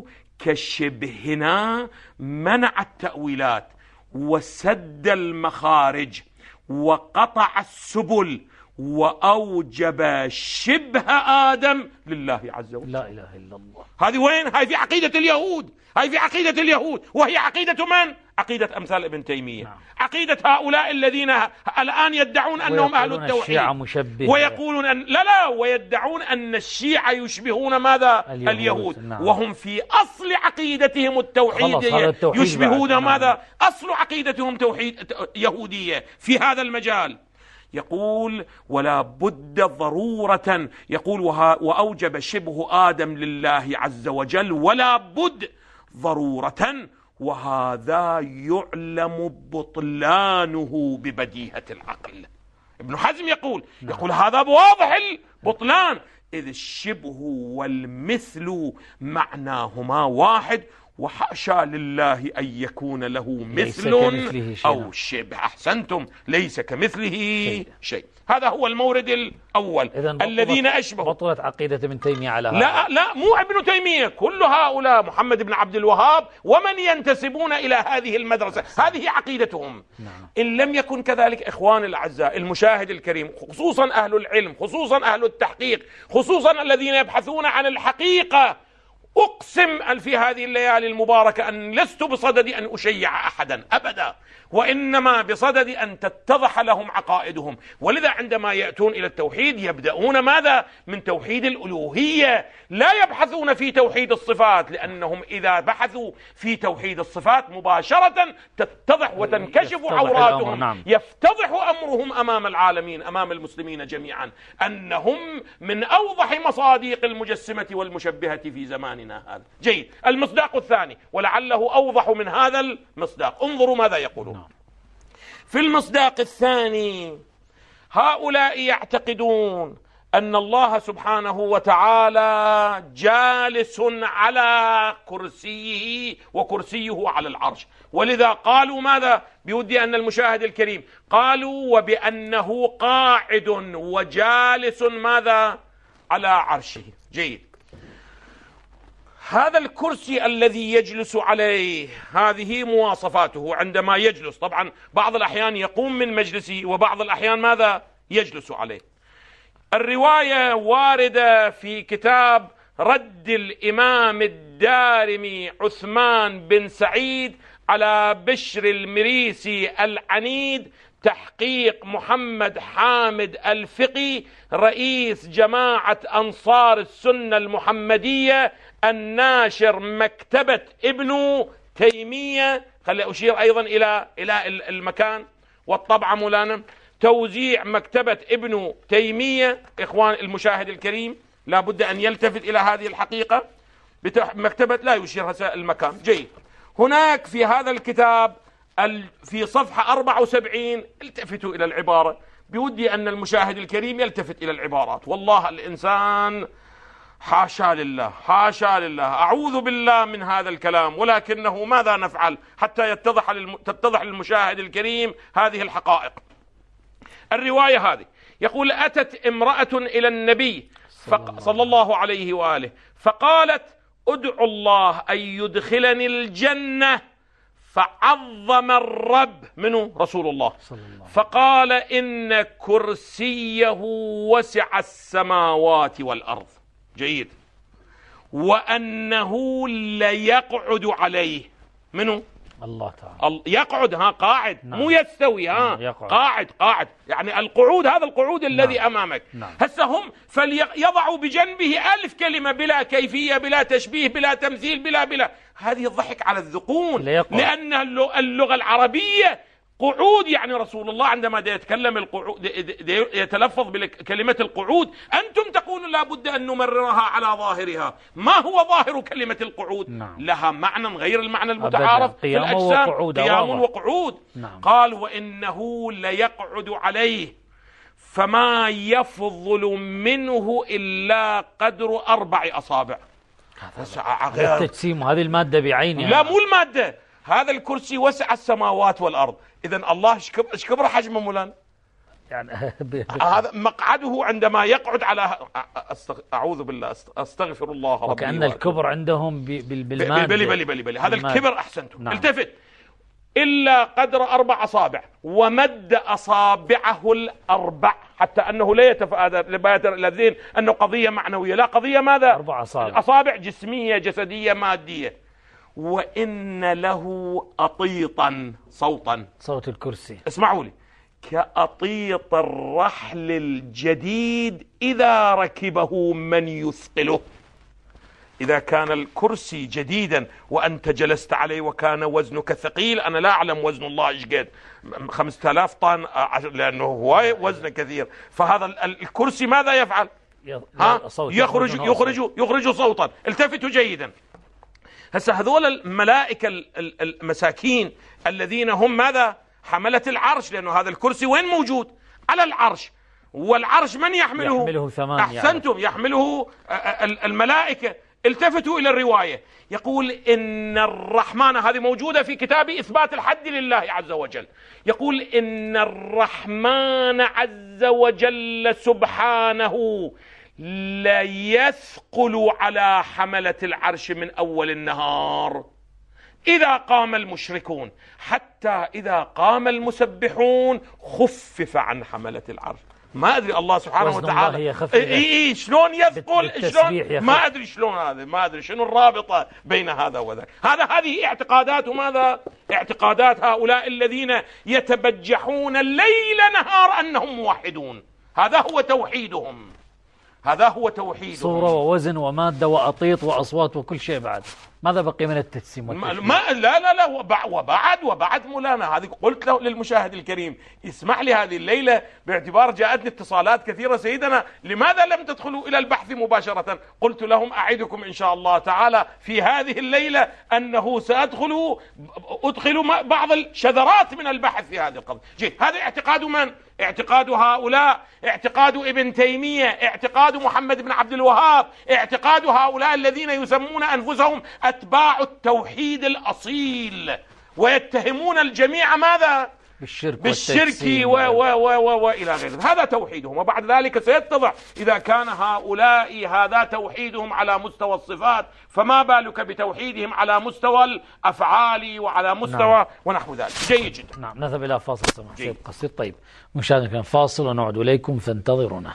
كشبهنا منع التأويلات وسد المخارج وقطع السبل وأوجب شبه آدم لله عز وجل. لا إله إلا الله. هذه وين؟ هذه في عقيدة اليهود، وهي عقيدة من؟ عقيدة أمثال ابن تيمية. نعم. عقيدة هؤلاء الذين الآن يدعون أنهم أهل التوحيد، ويقولون أن ويدعون أن الشيعة يشبهون ماذا؟ اليهود. نعم. وهم في أصل عقيدتهم التوحيدية يشبهون ماذا؟ نعم. أصل عقيدتهم توحيد يهودية في هذا المجال. يقول: ولا بد ضرورة، يقول: وأوجب شبه آدم لله عز وجل ولا بد ضرورة، وهذا يعلم بطلانه ببديهة العقل. ابن حزم يقول هذا بواضح البطلان، إذ الشبه والمثل معناهما واحد، وحاشا لله أن يكون له مثل أو شبه. أحسنتم، ليس كمثله شيء. هذا هو المورد الأول. الذين أشبهوا. بطلت عقيدة ابن تيمية على هذا. لا مو ابن تيمية، كل هؤلاء، محمد بن عبد الوهاب ومن ينتسبون إلى هذه المدرسة، هذه عقيدتهم. إن لم يكن كذلك إخواني الأعزاء، المشاهد الكريم، خصوصا أهل العلم، خصوصا أهل التحقيق، خصوصا الذين يبحثون عن الحقيقة أقسم في هذه الليالي المباركة أن لست بصدد أن أشيع أحدا أبدا، وإنما بصدد أن تتضح لهم عقائدهم. ولذا عندما يأتون إلى التوحيد يبدأون ماذا؟ من توحيد الألوهية، لا يبحثون في توحيد الصفات، لأنهم إذا بحثوا في توحيد الصفات مباشرة تتضح وتنكشف عوراتهم، يفتضح أمرهم أمام العالمين، أمام المسلمين جميعا، أنهم من أوضح مصادق المجسمة والمشبهة في زماننا هذا. جيد. المصداق الثاني ولعله أوضح من هذا المصداق، انظروا ماذا يقولون في المصداق الثاني. هؤلاء يعتقدون أن الله سبحانه وتعالى جالس على كرسيه وكرسيه على العرش، ولذا قالوا ماذا؟ بودي أن المشاهد الكريم قالوا وبأنه قاعد وجالس ماذا؟ على عرشه. جيد. هذا الكرسي الذي يجلس عليه هذه مواصفاته عندما يجلس، طبعا بعض الأحيان يقوم من مجلسه وبعض الأحيان ماذا؟ يجلس عليه. الرواية واردة في كتاب رد الإمام الدارمي عثمان بن سعيد على بشر المريسي العنيد، تحقيق محمد حامد الفقي رئيس جماعة أنصار السنة المحمدية الناشر مكتبة ابن تيمية. خلي أشير أيضا إلى المكان والطبعة مولانا، توزيع مكتبة ابن تيمية. إخوان المشاهد الكريم لا بد أن يلتفت إلى هذه الحقيقة، مكتبة لا يشير المكان. جيد. هناك في هذا الكتاب في صفحة 74 التفتوا إلى العبارة، بودي أن المشاهد الكريم يلتفت إلى العبارات. والله الإنسان حاشا لله حاشا لله، أعوذ بالله من هذا الكلام، ولكنه ماذا نفعل حتى تتضح للمشاهد الكريم هذه الحقائق. الرواية هذه يقول أتت امرأة إلى النبي صلى الله عليه وآله فقالت ادعو الله أن يدخلني الجنة، فعظم الرب منه رسول الله فقال إن كرسيه وسع السماوات والأرض. جيد. وأنه ليقعد عليه منه الله تعالى، يقعد قاعد مو يستوي قاعد يعني القعود، هذا القعود الذي أمامك. هسه هم فليضعوا بجنبه 1000 كلمة بلا كيفية بلا تشبيه بلا تمثيل بلا هذه الضحك على الذقون، لأن اللغة العربية قعود، يعني رسول الله عندما يتكلم القعود يتلفظ بكلمة القعود، أنتم تقولون لا بد أن نمررها على ظاهرها. ما هو ظاهر كلمة القعود؟ لها معنى غير المعنى المتعارف في الأجسام، قيام وقعود. قال وإنه ليقعد عليه فما يفضل منه إلا قدر 4 أصابع. هذا التجسيم، هذه المادة بعينها، لا مو المادة، هذا الكرسي وسع السماوات والأرض. إذن الله ايش كبر حجمه مولانا؟ يعني هذا مقعده عندما يقعد على أعوذ بالله أستغفر الله ربي. وكأن الكبر عندهم بالمادة. بلي هذا الكبر أحسنتم. التفت. إلا قدر 4 أصابع، ومد أصابعه ال4 حتى أنه لا يتبادر إلى الذهن أنه قضية معنوية، لا قضية ماذا؟ 4 أصابع جسمية جسدية مادية. وإن له أطيطا صوتا، صوت الكرسي، اسمعوا لي، كأطيط الرحل الجديد إذا ركبه من يثقله. إذا كان الكرسي جديدا وأنت جلست عليه وكان وزنك ثقيل، أنا لا أعلم وزن الله إيش قد 5000 طن لأنه هو وزن كثير، فهذا الكرسي ماذا يفعل؟ يخرج صوتا. التفتوا جيدا. هسه هذول الملائكة المساكين الذين هم ماذا؟ حملة العرش، لأنه هذا الكرسي وين موجود؟ على العرش، والعرش من يحمله 8. أحسنتم، يحمله الملائكة. التفتوا إلى الرواية، يقول إن الرحمن، هذه موجودة في كتاب إثبات الحد لله عز وجل، يقول إن الرحمن عز وجل سبحانه لا يثقل على حملة العرش من أول النهار إذا قام المشركون حتى إذا قام المسبحون خفف عن حملة العرش. ما أدري الله سبحانه وتعالى شلون يثقل، شلون ما أدري شلون هذا، ما أدري شنو الرابطة بين هذا وذاك. هذه اعتقادات، وماذا اعتقادات هؤلاء الذين يتبجحون الليل نهار أنهم موحدون. هذا هو توحيدهم، هذا هو توحيدهم. صورة ووزن ومادة وأطيط وأصوات وكل شيء. بعد ماذا بقي من التجسيم والتشبيه؟ لا وبعد مولانا، هذه قلت له للمشاهد الكريم اسمح لي هذه الليلة باعتبار جاءتني اتصالات كثيرة سيدنا، لماذا لم تدخلوا إلى البحث مباشرة؟ قلت لهم أعدكم إن شاء الله تعالى في هذه الليلة أنه سأدخل بعض الشذرات من البحث في هذه القضية. هذا اعتقاد من؟ اعتقاد هؤلاء، اعتقاد ابن تيمية، اعتقاد محمد بن عبد الوهاب، اعتقاد هؤلاء الذين يسمون أنفسهم أتباع التوحيد الأصيل، ويتهمون الجميع ماذا؟ بالشرك وإلى غير ذلك. هذا توحيدهم. وبعد ذلك سيتضح إذا كان هؤلاء هذا توحيدهم على مستوى الصفات، فما بالك بتوحيدهم على مستوى الأفعال وعلى مستوى ونحو ذلك. جيد جدا. نعم، نذهب إلى فاصل سماحة سيد قصير. طيب مشاهدينا الكرام، فاصل ونعود إليكم فانتظرونا.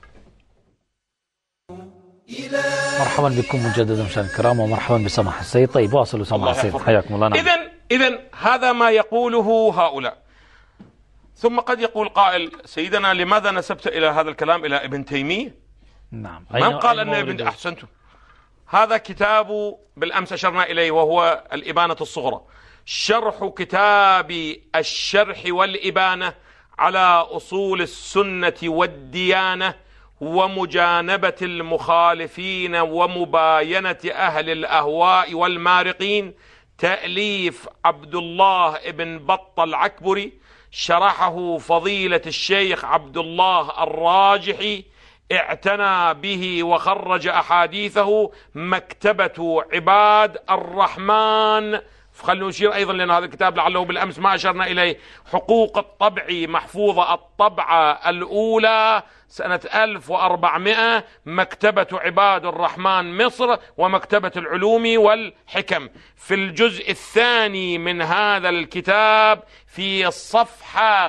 مرحبا بكم مجددا مشاهدينا الكرام، ومرحبا بسماحة السيد. طيب واصلوا سماحة السيد، حياكم الله. نعم. إذن هذا ما يقوله هؤلاء. ثم قد يقول قائل سيدنا لماذا نسبت إلى هذا الكلام إلى ابن تيمية؟ نعم، من قال أن ابن أحسنتم. هذا كتاب بالأمس أشرنا إليه، وهو الإبانة الصغرى، شرح كتاب الشرح والإبانة على أصول السنة والديانة ومجانبة المخالفين ومباينة أهل الأهواء والمارقين، تأليف عبد الله ابن بطة العكبري، شرحه فضيلة الشيخ عبد الله الراجحي، اعتنى به وخرج أحاديثه مكتبة عباد الرحمن. خلونا نشير أيضا لأن هذا الكتاب لعله بالأمس ما أشرنا إليه، حقوق الطبع محفوظة الطبعة الأولى سنة 1400، مكتبة عباد الرحمن مصر، ومكتبة العلوم والحكم. في الجزء الثاني من هذا الكتاب في الصفحة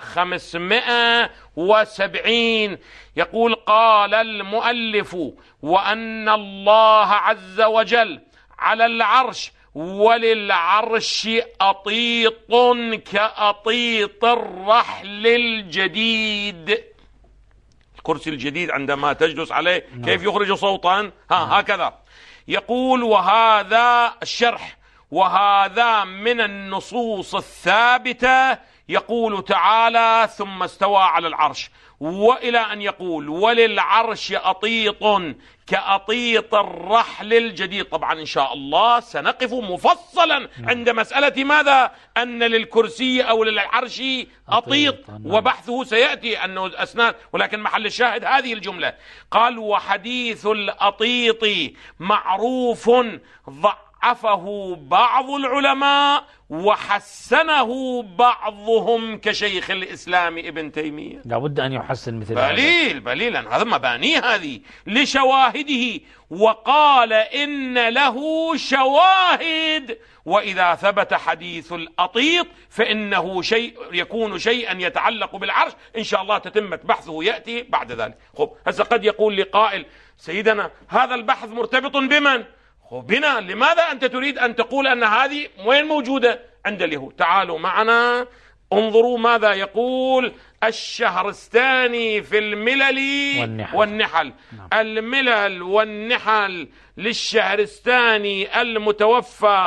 570 يقول: قال المؤلف: وأن الله عز وجل على العرش، وللعرش أطيط كأطيط الرحل الجديد. الكرسي الجديد عندما تجلس عليه كيف يخرج صوتا؟ هكذا يقول. وهذا الشرح، وهذا من النصوص الثابتة. يقول تعالى: ثم استوى على العرش، وإلى أن يقول: وللعرش أطيط كأطيط الرحل الجديد. طبعا إن شاء الله سنقف مفصلا عند مسألة ماذا؟ أن للكرسي أو للعرش أطيط، وبحثه سيأتي أنه أسنان، ولكن محل الشاهد هذه الجملة. قال: وحديث الأطيط معروف ضعفه بعض العلماء وحسنه بعضهم كشيخ الإسلام ابن تيمية. لابد أن يحسن مثل بليل هذا مباني هذه لشواهده، وقال إن له شواهد، وإذا ثبت حديث الأطيط فإنه يكون شيئا يتعلق بالعرش. إن شاء الله تتمة بحثه يأتي بعد ذلك. هسه قد يقول لقائل: سيدنا هذا البحث مرتبط بمن؟ بنا. لماذا أنت تريد أن تقول أن هذه وين موجودة؟ عند اليهود. تعالوا معنا انظروا ماذا يقول الشهرستاني في الملل والنحل. الملل والنحل للشهرستاني المتوفى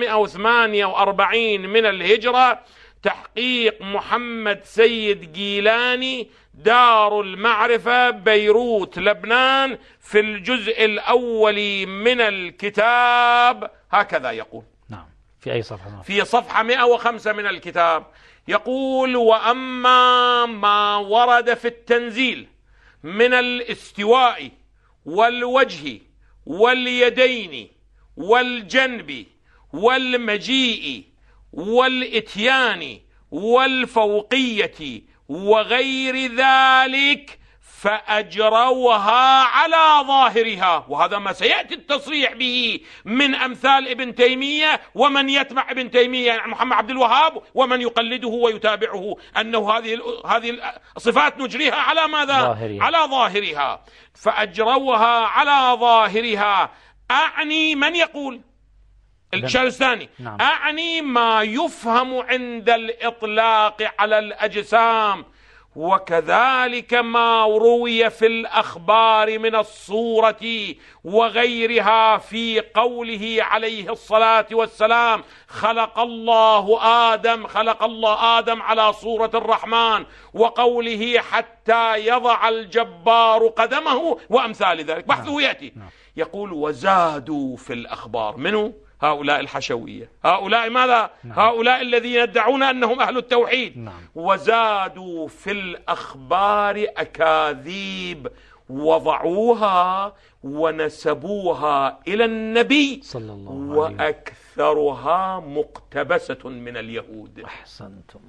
548 من الهجرة، تحقيق محمد سيد جيلاني، دار المعرفة، بيروت لبنان، في الجزء الأول من الكتاب. هكذا يقول. نعم. في أي صفحة؟ في صفحة 105 من الكتاب. يقول: وأما ما ورد في التنزيل من الاستواء والوجه واليدين والجنب والمجيء والإتيان والفوقية وغير ذلك، فأجروها على ظاهرها، وهذا ما سيأتي التصريح به من أمثال ابن تيمية ومن يتبع ابن تيمية، يعني محمد عبد الوهاب ومن يقلده ويتابعه، أنه هذه الصفات نجريها على ماذا؟ ظاهرها. على ظاهرها. فأجروها على ظاهرها، أعني من يقول؟ الشارستاني. نعم. أعني ما يفهم عند الإطلاق على الأجسام، وكذلك ما روي في الأخبار من الصورة وغيرها في قوله عليه الصلاة والسلام: خلق الله آدم على صورة الرحمن، وقوله حتى يضع الجبار قدمه، وأمثال ذلك. بحثه يأتي يقول: وزادوا في الأخبار. منه؟ هؤلاء الحشوية، هؤلاء ماذا؟ هؤلاء الذين يدعون أنهم أهل التوحيد. وزادوا في الأخبار أكاذيب وضعوها ونسبوها إلى النبي صلى الله عليه وسلم، وأكثرها مقتبسة من اليهود. أحسنتم.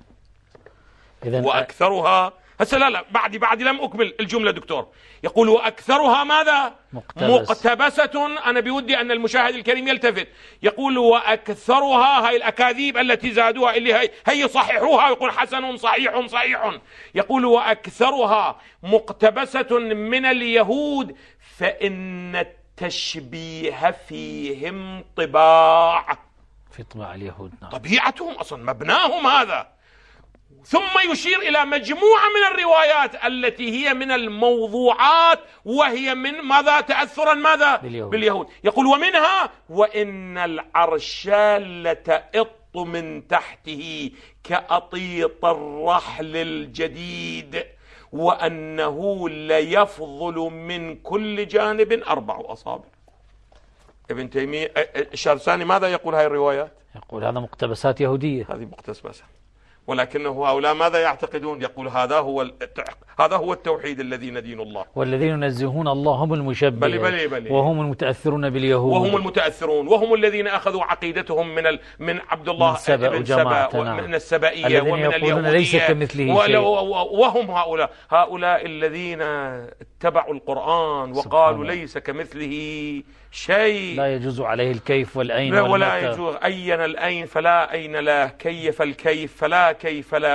وأكثرها هسه لا بعد لم أكمل الجملة دكتور. يقول: وأكثرها ماذا؟ مقتبسة. أنا بودي أن المشاهد الكريم يلتفت. يقول: وأكثرها، هاي الأكاذيب التي زادوها اللي هي صححوها، يقول حسن صحيح صحيح. يقول: وأكثرها مقتبسة من اليهود، فإن التشبيه فيهم طباع. في طباع اليهود. طبيعتهم أصلا، مبناهم هذا. ثم يشير إلى مجموعة من الروايات التي هي من الموضوعات، وهي من ماذا؟ تأثرا ماذا؟ باليهود. يقول: ومنها: وإن العرش لتئط من تحته كأطيط الرحل الجديد، وأنه ليفضل من كل جانب 4 أصابع. ابن تيمية الشارستاني ماذا يقول هاي الروايات؟ يقول هذا مقتبسات يهودية، هذه مقتبسات. ولكنه هؤلاء ماذا يعتقدون؟ يقول هذا هو التوحيد الذي ندين الله. والذين ينزهون الله هم المشبهة، بلي. وهم المتأثرون باليهود، وهم الذين أخذوا عقيدتهم من عبد الله بن سبأ ومن السبائية ومن اليهودية، ليس كمثله شيء. وهم هؤلاء الذين اتبعوا القرآن وقالوا ليس كمثله شيء، لا يجوز عليه الكيف والأين ولا يجوز. أين الأين فلا أين له، كيف الكيف فلا كيف له.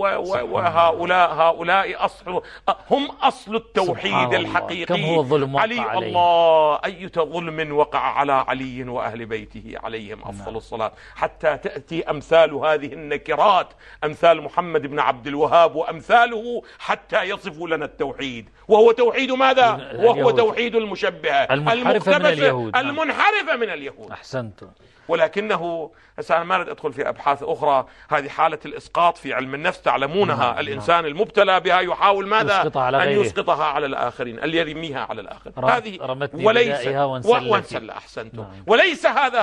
وهؤلاء هم أصل التوحيد الحقيقي. كم هو الظلم وقع علي عليه. الله، أية ظلم وقع على علي وأهل بيته عليهم أفضل الصلاة، حتى تأتي أمثال هذه النكرات، أمثال محمد بن عبد الوهاب وأمثاله، حتى يصفوا لنا التوحيد، وهو توحيد ماذا؟ وهو توحيد المشبهة المنحرفة من اليهود. أحسنتم. ولكنه أنا ما أريد أدخل في أبحاث أخرى. هذه حالة الإسقاط في علم النفس تعلمونها. الإنسان المبتلى بها يحاول ماذا؟ أن يسقطها على الآخرين، أن يرميها على الآخرين. هذه وانسل. أحسنتم. وليس هذا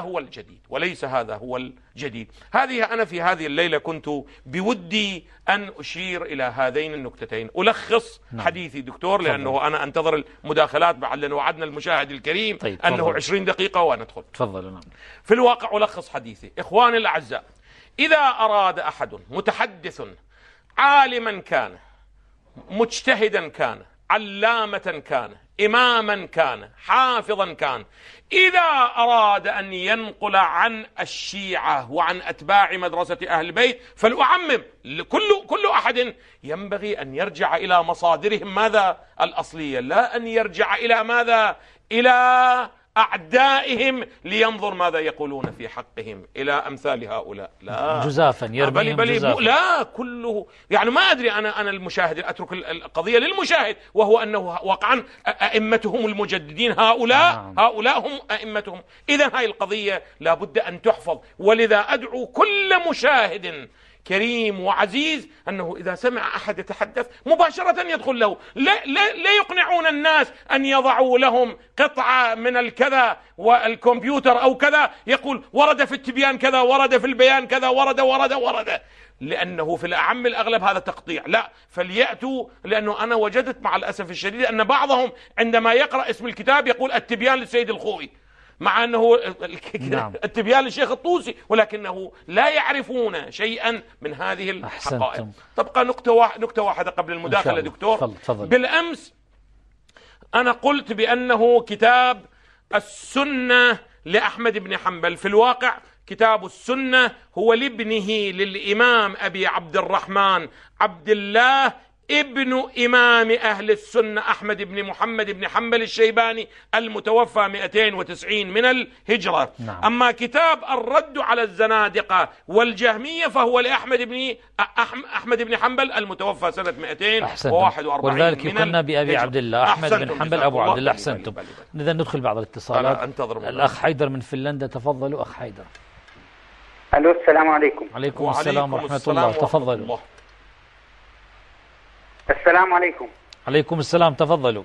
هو الجديد. هذه أنا في هذه الليلة كنت بودي أن أشير إلى هذين النكتتين. ألخص حديثي دكتور، لأنه أنا أنتظر المداخلات بعد، لأنه وعدنا المشاهد الكريم أنه 20 دقيقة وندخل. تفضل. في الواقع ألخص حديثي. إخواني الأعزاء، إذا أراد أحد متحدث، عالما كان، مجتهدا كان، علامة كان، إماما كان، حافظا كان، إذا أراد أن ينقل عن الشيعة وعن أتباع مدرسة أهل البيت، فلأعمم، كل أحد ينبغي أن يرجع إلى مصادرهم ماذا؟ الأصلية، لا أن يرجع إلى ماذا؟ إلى أعدائهم لينظر ماذا يقولون في حقهم، إلى أمثال هؤلاء. لا جزافا يرميهم جزافا. لا كله، يعني ما أدري أنا المشاهد، أترك القضية للمشاهد، وهو أنه واقعا أئمتهم المجددين هؤلاء هم أئمتهم. إذن هاي القضية لابد أن تحفظ. ولذا أدعو كل مشاهد كريم وعزيز أنه إذا سمع أحد يتحدث مباشرة يدخل له. لا يقنعون الناس أن يضعوا لهم قطعة من الكذا والكمبيوتر أو كذا، يقول ورد في التبيان كذا، ورد في البيان كذا، ورد، لأنه في الأعم الأغلب هذا تقطيع. لا، فليأتوا، لأنه أنا وجدت مع الأسف الشديد أن بعضهم عندما يقرأ اسم الكتاب يقول التبيان للسيد الخوئي. مع أنه نعم. التبيان للشيخ الطوسي، ولكنه لا يعرفون شيئا من هذه الحقائق. تبقى نقطة واحدة قبل المداخلة دكتور. فضل. بالأمس أنا قلت بأنه كتاب السنة لأحمد بن حنبل في الواقع كتاب السنة هو لابنه للإمام أبي عبد الرحمن عبد الله ابن إمام أهل السنة أحمد بن محمد بن حنبل الشيباني المتوفى 290 من الهجرة. نعم. أما كتاب الرد على الزنادقة والجهمية فهو لأحمد بن حنبل المتوفى سنة 241. ولذلك قلنا بأبي عبد الله أحمد بن حنبل أبو عبد الله. أحسنتم. إذا ندخل بعض الاتصالات. الأخ حيدر من فنلندا، تفضلوا أخ حيدر. ألو، السلام عليكم. عليكم السلام ورحمة الله، تفضلوا. السلام عليكم. عليكم السلام، تفضلوا.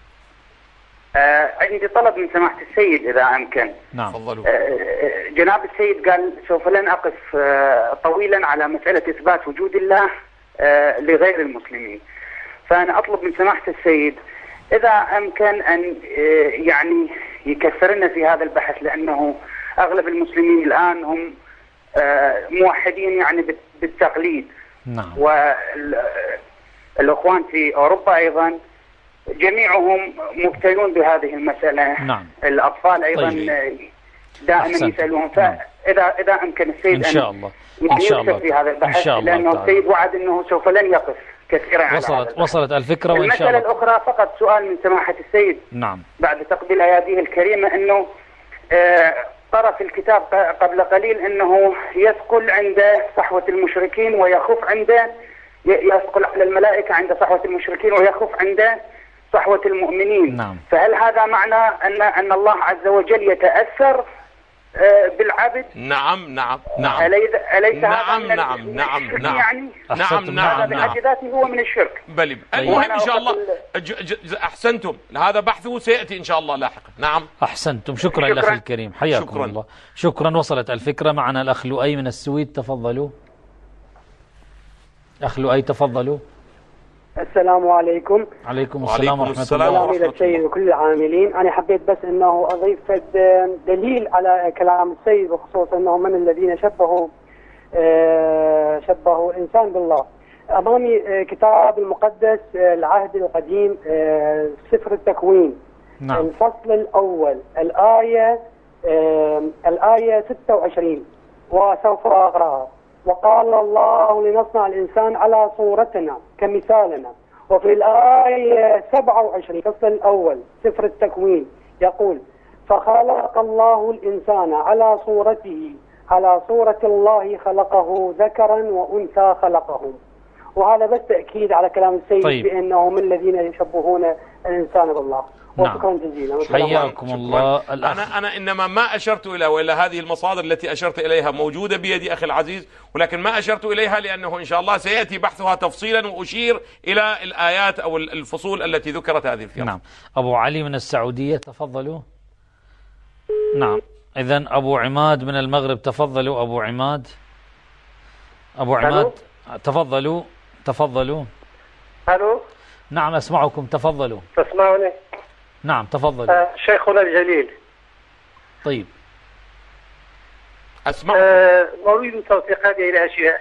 عندي طلب من سماحة السيد إذا أمكن. نعم. تفضلوا. جناب السيد قال سوف لن أقف طويلا على مسألة إثبات وجود الله لغير المسلمين، فأنا أطلب من سماحة السيد إذا أمكن أن يعني يكثرنا في هذا البحث، لأنه أغلب المسلمين الآن هم موحدين يعني بالتقليد. نعم. الأخوان في أوروبا أيضا جميعهم مبتلون بهذه المسألة. نعم. الأطفال أيضا دائما يسألون، فإذا أمكن السيد إن شاء الله في هذا البحث، لأنه السيد وعد أنه سوف لن يقف كثيرا على وصلت الفكرة. وإن شاء الله. المسألة الأخرى فقط سؤال من سماحة السيد. نعم. بعد تقبيل أياديه الكريمة، أنه قرأ في الكتاب قبل قليل أنه يثقل عند صحوة المشركين ويخف عنده، يثقل على الملائكة عند صحوة المشركين ويخف عند صحوة المؤمنين. نعم. فهل هذا معنى أن الله عز وجل يتأثر بالعبد؟ نعم. أليس نعم. يعني هذا بحد ذاته هو من الشرك. بل المهم إن شاء الله أحسنتم، هذا بحثه سيأتي إن شاء الله لاحقا. نعم. أحسنتم. شكرا الأخ الكريم، حياكم الله. شكرا. وصلت الفكرة. معنا الأخ لؤي من السويد، تفضلوا. أخ لؤي تفضلوا. السلام عليكم. عليكم السلام ورحمة الله. إلى السيد وكل العاملين. أنا حبيت بس أنه أضيف دليل على كلام السيد، بخصوص أنه من الذين شبهوا الإنسان بالله. أمامي كتاب المقدس العهد القديم، سفر التكوين. نعم. الفصل الأول الآية 26، وسوف أقرأها. وقال الله لنصنع الإنسان على صورتنا كمثالنا. وفي الآية 27 فصل الأول سفر التكوين يقول: فخلق الله الإنسان على صورته، على صورة الله خلقه، ذكرا وأنثى خلقهم. وهذا بس تأكيد على كلام السيد. طيب. بأنه من الذين يشبهون الإنسان بالله. وشكرا جزيلا. حياكم الله. أنا إنما ما أشرت إلى، وإلا هذه المصادر التي أشرت إليها موجودة بيدي أخي العزيز، ولكن ما أشرت إليها لأنه إن شاء الله سيأتي بحثها تفصيلا، وأشير إلى الآيات أو الفصول التي ذكرت هذه الفيض. نعم. أبو علي من السعودية، تفضلوا. نعم. إذن أبو عماد من المغرب، تفضلوا أبو عماد. تفضلوا. ألو. نعم أسمعكم، تفضلوا. تسمعني؟ نعم تفضلوا. شيخنا الجليل. طيب. أسمع. أريد توثيق هذه الأشياء.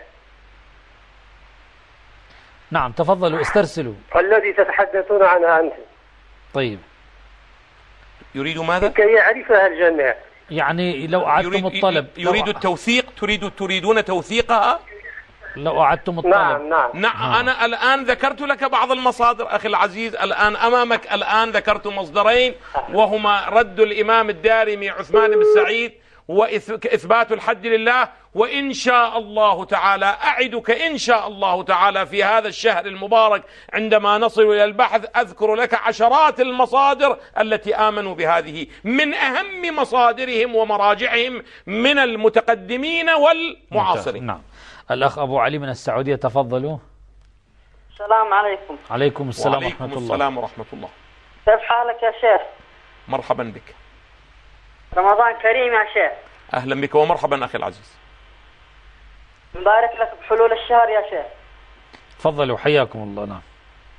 نعم تفضلوا، استرسلوا. الذي تتحدثون عنها أنتم. طيب. يريد ماذا؟ كي يعرفها الجميع. يعني لو أعدتم الطلب. يريد التوثيق. تريدون توثيقها؟ لو أعدتم الطلب. نعم. أنا الآن ذكرت لك بعض المصادر أخي العزيز. الآن أمامك الآن ذكرت مصدرين، وهما رد الإمام الدارمي عثمان بن سعيد وإثبات الحد لله. وإن شاء الله تعالى أعدك إن شاء الله تعالى في هذا الشهر المبارك عندما نصل إلى البحث أذكر لك عشرات المصادر التي آمنوا بهذه، من أهم مصادرهم ومراجعهم من المتقدمين والمعاصرين. نعم. الأخ أبو علي من السعودية، تفضلوا. السلام عليكم. عليكم السلام ورحمة الله. وعليكم السلام ورحمة الله. كيف حالك يا شيخ؟ مرحبا بك. رمضان كريم يا شيخ. أهلا بك ومرحبا أخي العزيز. مبارك لك بحلول الشهر يا شيخ. تفضلوا حياكم الله. نعم.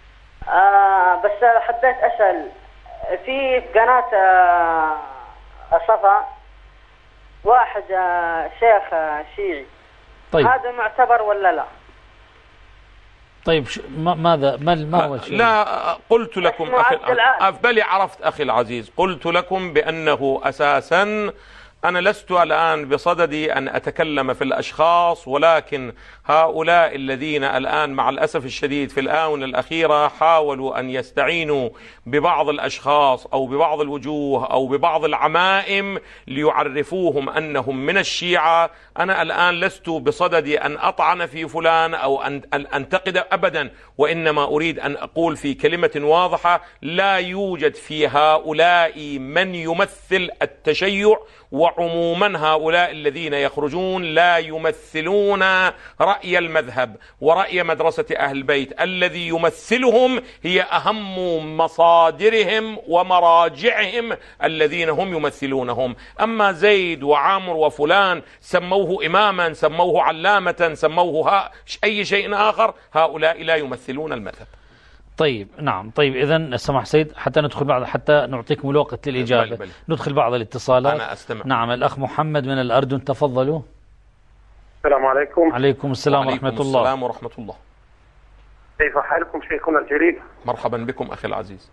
بس حبيت أسأل في قناة الصفا واحد شيخ شيعي، طيب هذا معتبر ولا لا؟ طيب ماذا ما هو الشيء؟ لا، قلت لكم بلي عرفت أخي العزيز، قلت لكم بأنه أساسا أنا لست الآن بصدد أن أتكلم في الأشخاص، ولكن هؤلاء الذين الآن مع الأسف الشديد في الآونة الأخيرة حاولوا أن يستعينوا ببعض الأشخاص أو ببعض الوجوه أو ببعض العمائم ليعرفوهم أنهم من الشيعة. أنا الآن لست بصدد أن أطعن في فلان أو أن أنتقد أبدا، وإنما أريد أن أقول في كلمة واضحة: لا يوجد في هؤلاء من يمثل التشيع، وعموما هؤلاء الذين يخرجون لا يمثلون رأي المذهب ورأي مدرسة أهل البيت. الذي يمثلهم هي أهم مصادرهم ومراجعهم الذين هم يمثلونهم. أما زيد وعامر وفلان سموه إماما، سموه علامة، سموه أي شيء آخر، هؤلاء لا يمثلون المذهب. طيب نعم. طيب إذن سمح سيد حتى ندخل بعض، حتى نعطيكم الوقت للإجابة. بل. ندخل بعض الاتصالات. أنا أستمع. نعم، الأخ محمد من الأردن، تفضلوا. السلام عليكم. عليكم السلام ورحمة الله. السلام ورحمة الله. كيف حالكم شيخنا الجليل؟ مرحبا بكم أخي العزيز.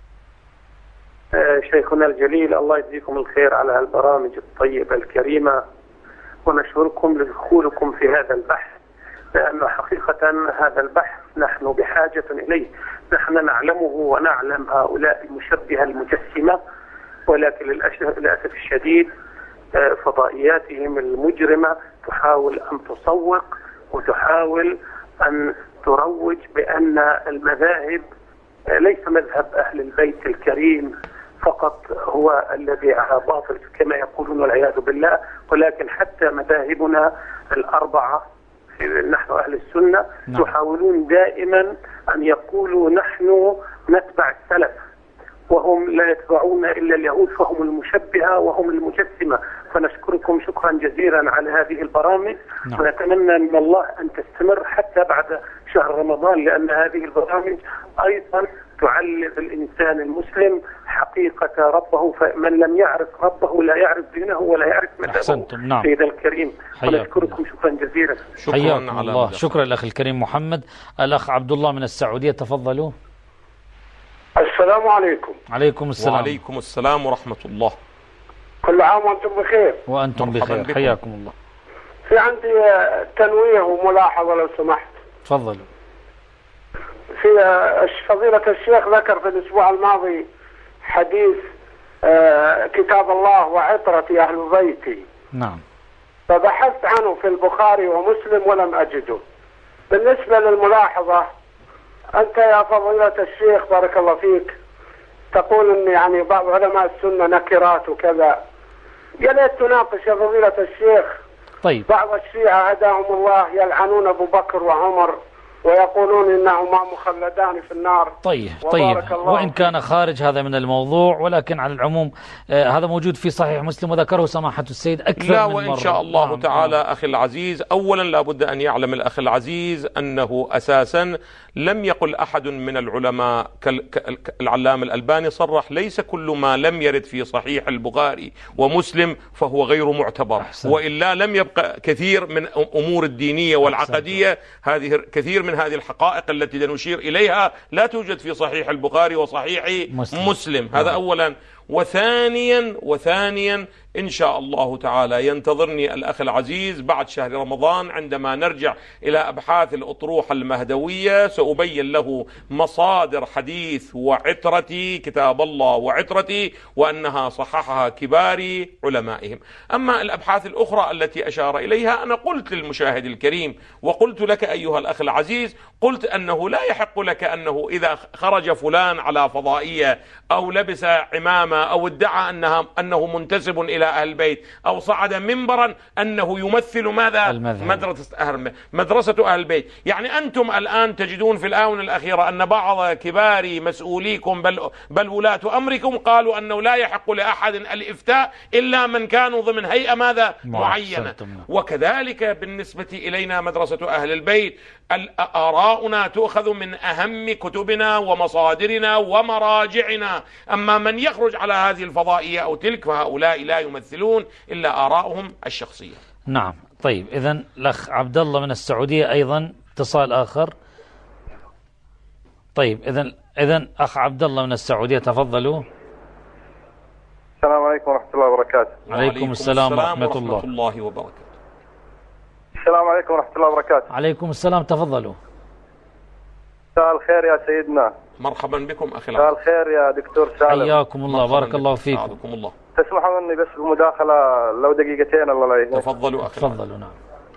شيخنا الجليل، الله يجزيكم الخير على البرامج الطيبة الكريمة، ونشكركم لدخولكم في هذا البحث، لأنه حقيقة هذا البحث نحن بحاجة إليه. نحن نعلمه ونعلم هؤلاء المشبهة المجسمة، ولكن للأسف الشديد فضائياتهم المجرمة تحاول أن تسوق وتحاول أن تروج بأن المذاهب ليس مذهب أهل البيت الكريم فقط هو الذي على باطل كما يقولون والعياذ بالله، ولكن حتى مذاهبنا الأربعة نحن أهل السنة يحاولون دائما أن يقولوا نحن نتبع السلف، وهم لا يتبعون إلا اليهود، فهم المشبهة وهم المجسمة. فنشكركم شكرا جزيلا على هذه البرامج، ونتمنى من الله أن تستمر حتى بعد شهر رمضان، لأن هذه البرامج أيضا تعلم الإنسان المسلم حقيقة ربه، فمن لم يعرف ربه لا يعرف دينه ولا يعرف مذهبه. نعم. سيد الكريم، ونشكركم شكرا جزيلا. شكرا على الله. شكرا الأخ الكريم محمد. الأخ عبد الله من السعودية، تفضلوا. السلام عليكم. عليكم السلام. وعليكم السلام ورحمة الله. كل عام وأنتم بخير. وأنتم بخير، حياكم الله. في عندي تنويه وملاحظة لو سمحت. تفضلوا. في فضيلة الشيخ ذكر في الأسبوع الماضي حديث كتاب الله وعطرة أهل بيتي. نعم. فبحثت عنه في البخاري ومسلم ولم أجده. بالنسبة للملاحظة، أنت يا فضيلة الشيخ بارك الله فيك تقول أن يعني بعض علماء السنة نكرات وكذا، يا ليت تناقش يا فضيلة الشيخ. طيب. بعض الشيعة هداهم الله يلعنون أبو بكر وعمر ويقولون إنهما مخلدان في النار. طيب وإن كان خارج هذا من الموضوع، ولكن على العموم هذا موجود في صحيح مسلم وذكره سماحة السيد أكثر من مرة. وإن شاء الله تعالى أخي العزيز، أولا لابد أن يعلم الأخ العزيز أنه أساسا لم يقل أحد من العلماء العلامة الألباني صرح ليس كل ما لم يرد في صحيح البخاري ومسلم فهو غير معتبر. وإلا لم يبقى كثير من أمور الدينية والعقدية، هذه كثير من هذه الحقائق التي نشير إليها لا توجد في صحيح البخاري وصحيح مسلم. هذا أولا. وثانيا إن شاء الله تعالى ينتظرني الأخ العزيز بعد شهر رمضان عندما نرجع إلى أبحاث الأطروحة المهدوية، سأبين له مصادر حديث وعترتي كتاب الله وعترتي، وأنها صححها كبار علمائهم. أما الأبحاث الأخرى التي أشار إليها، أنا قلت للمشاهد الكريم وقلت لك أيها الأخ العزيز، قلت أنه لا يحق لك أنه إذا خرج فلان على فضائية أو لبس عمامة أو ادعى أنه منتسب إلى أهل البيت أو صعد منبرا أنه يمثل ماذا؟ مدرسة أهل البيت. يعني أنتم الآن تجدون في الآونة الأخيرة أن بعض كبار مسؤوليكم بل ولاة أمركم قالوا أنه لا يحق لأحد الإفتاء إلا من كانوا ضمن هيئة ماذا؟ معينة. وكذلك بالنسبة إلينا مدرسة أهل البيت، آراؤنا تؤخذ من أهم كتبنا ومصادرنا ومراجعنا. أما من يخرج على هذه الفضائية أو تلك فهؤلاء لا يمثلون إلا آراؤهم الشخصية. نعم. طيب إذن الأخ عبد الله من السعودية أيضا اتصال آخر. طيب إذن أخ عبد الله من السعودية تفضلوا. السلام عليكم ورحمة الله وبركاته. عليكم السلام ورحمة الله وبركاته. السلام عليكم ورحمة الله وبركاته. عليكم السلام، تفضلوا. مساء الخير يا سيدنا. مرحبا بكم أخي. مساء الخير يا دكتور سالم. حياكم الله، بارك الله فيكم. الله. تسمحوا مني بس بمداخلة لو دقيقتين الله لا يهديك. تفضلوا أخي. تفضلوا. نعم.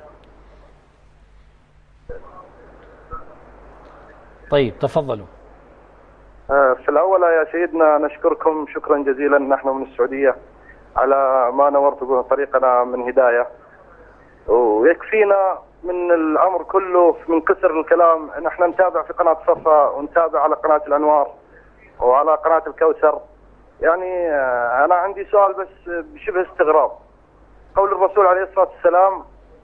طيب تفضلوا. في الأول يا سيدنا نشكركم شكرا جزيلا نحن من السعودية على ما نورتوا طريقنا من هداية، ويكفينا من الأمر كله من كسر الكلام. نحن نتابع في قناة صفا ونتابع على قناة الأنوار وعلى قناة الكوثر. يعني أنا عندي سؤال بس بشبه استغراب. قول الرسول عليه الصلاة والسلام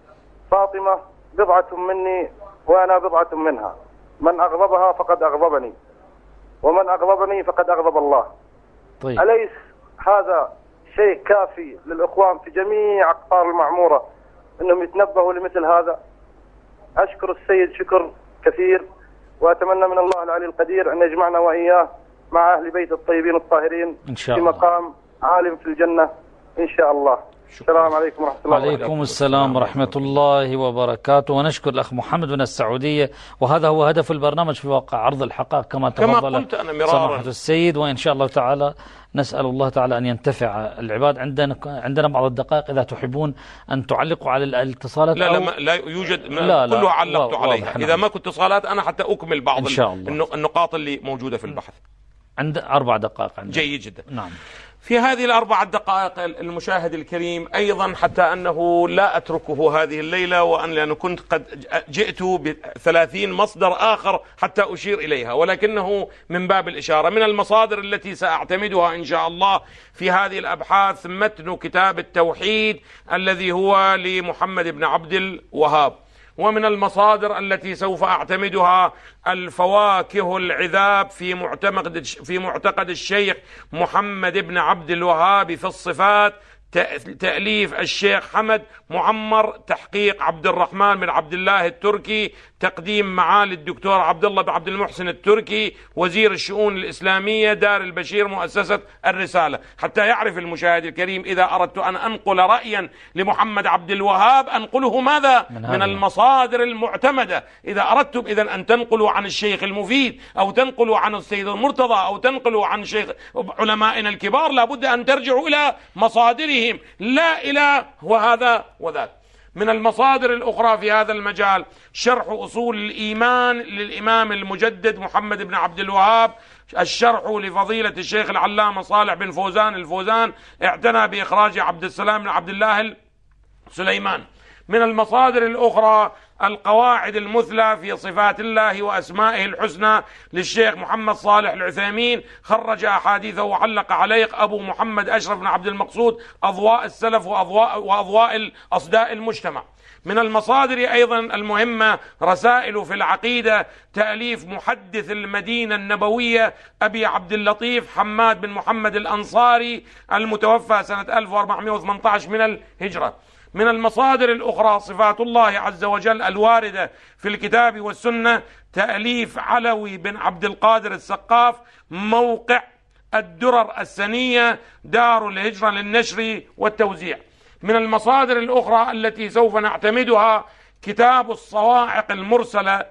فاطمة بضعة مني وأنا بضعة منها، من أغضبها فقد أغضبني ومن أغضبني فقد أغضب الله. طيب. أليس هذا شيء كافي للإخوان في جميع أقطار المعمورة أنهم يتنبهوا لمثل هذا؟ أشكر السيد شكر كثير، وأتمنى من الله العلي القدير أن يجمعنا وإياه مع أهل بيت الطيبين الطاهرين إن شاء في الله. مقام عالم في الجنة إن شاء الله. السلام عليكم ورحمة الله وبركاته. وعليكم السلام ورحمة الله وبركاته. ونشكر الأخ محمد من السعودية، وهذا هو هدف البرنامج في واقع عرض الحقائق كما تفضل سماحة السيد. وإن شاء الله تعالى نسأل الله تعالى أن ينتفع العباد. عندنا بعض الدقائق إذا تحبون أن تعلقوا على الاتصالات. لا يوجد. كله علقت عليها. إذا ما كنت اتصالات أنا حتى أكمل بعض النقاط اللي موجودة في البحث. عند 4 دقائق عندنا. جيد جدا. نعم. في هذه ال4 دقائق المشاهد الكريم أيضا، حتى أنه لا أتركه هذه الليلة، لأنه كنت قد جئت ب30 مصدر آخر حتى أشير إليها، ولكنه من باب الإشارة. من المصادر التي سأعتمدها إن شاء الله في هذه الأبحاث متن كتاب التوحيد الذي هو لمحمد بن عبد الوهاب. ومن المصادر التي سوف أعتمدها الفواكه العذاب في معتقد الشيخ محمد بن عبد الوهاب في الصفات، تأليف الشيخ حمد معمر، تحقيق عبد الرحمن بن عبد الله التركي، تقديم معالي الدكتور عبد الله بن عبد المحسن التركي وزير الشؤون الإسلامية دار البشير مؤسسة الرسالة. حتى يعرف المشاهد الكريم إذا أردت أن أنقل رأيا لمحمد عبد الوهاب أنقله ماذا؟ من المصادر المعتمدة. إذا أردتم إذن أن تنقلوا عن الشيخ المفيد أو تنقلوا عن السيد المرتضى أو تنقلوا عن شيخ علمائنا الكبار لابد أن ترجعوا إلى مصادرهم لا إلى وهذا وذاك. من المصادر الأخرى في هذا المجال شرح أصول الإيمان للإمام المجدد محمد بن عبد الوهاب، الشرح لفضيلة الشيخ العلامة صالح بن فوزان الفوزان، اعتنى بإخراج عبد السلام بن عبد الله سليمان. من المصادر الأخرى القواعد المثلى في صفات الله وأسمائه الحسنى للشيخ محمد صالح العثيمين، خرج أحاديثه وعلق عليه أبو محمد أشرف بن عبد المقصود، أضواء السلف وأضواء أصداء المجتمع. من المصادر أيضا المهمة رسائل في العقيدة، تأليف محدث المدينة النبوية أبي عبد اللطيف حماد بن محمد الأنصاري المتوفى سنة 1418 من الهجرة. من المصادر الأخرى صفات الله عز وجل الواردة في الكتاب والسنة، تأليف علوي بن عبد القادر السقاف، موقع الدرر السنية دار الهجرة للنشر والتوزيع. من المصادر الأخرى التي سوف نعتمدها كتاب الصواعق المرسلة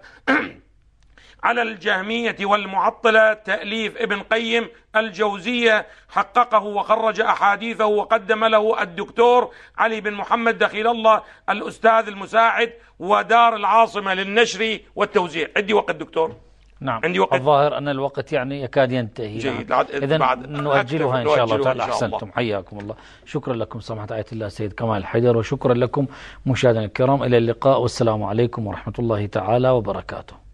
على الجهمية والمعطلة، تأليف ابن قيم الجوزية، حققه وخرج أحاديثه وقدم له الدكتور علي بن محمد دخيل الله الأستاذ المساعد، ودار العاصمة للنشر والتوزيع. عندي وقت دكتور؟ نعم. عندي وقت. الظاهر أن الوقت يعني يكاد ينتهي. جيد. إذن نؤجلها إن شاء الله تعالى. أحسنتم، حياكم الله. شكرا لكم سماحة آية الله سيد كمال الحيدر، وشكرا لكم مشاهدينا الكرام. إلى اللقاء والسلام عليكم ورحمة الله تعالى وبركاته.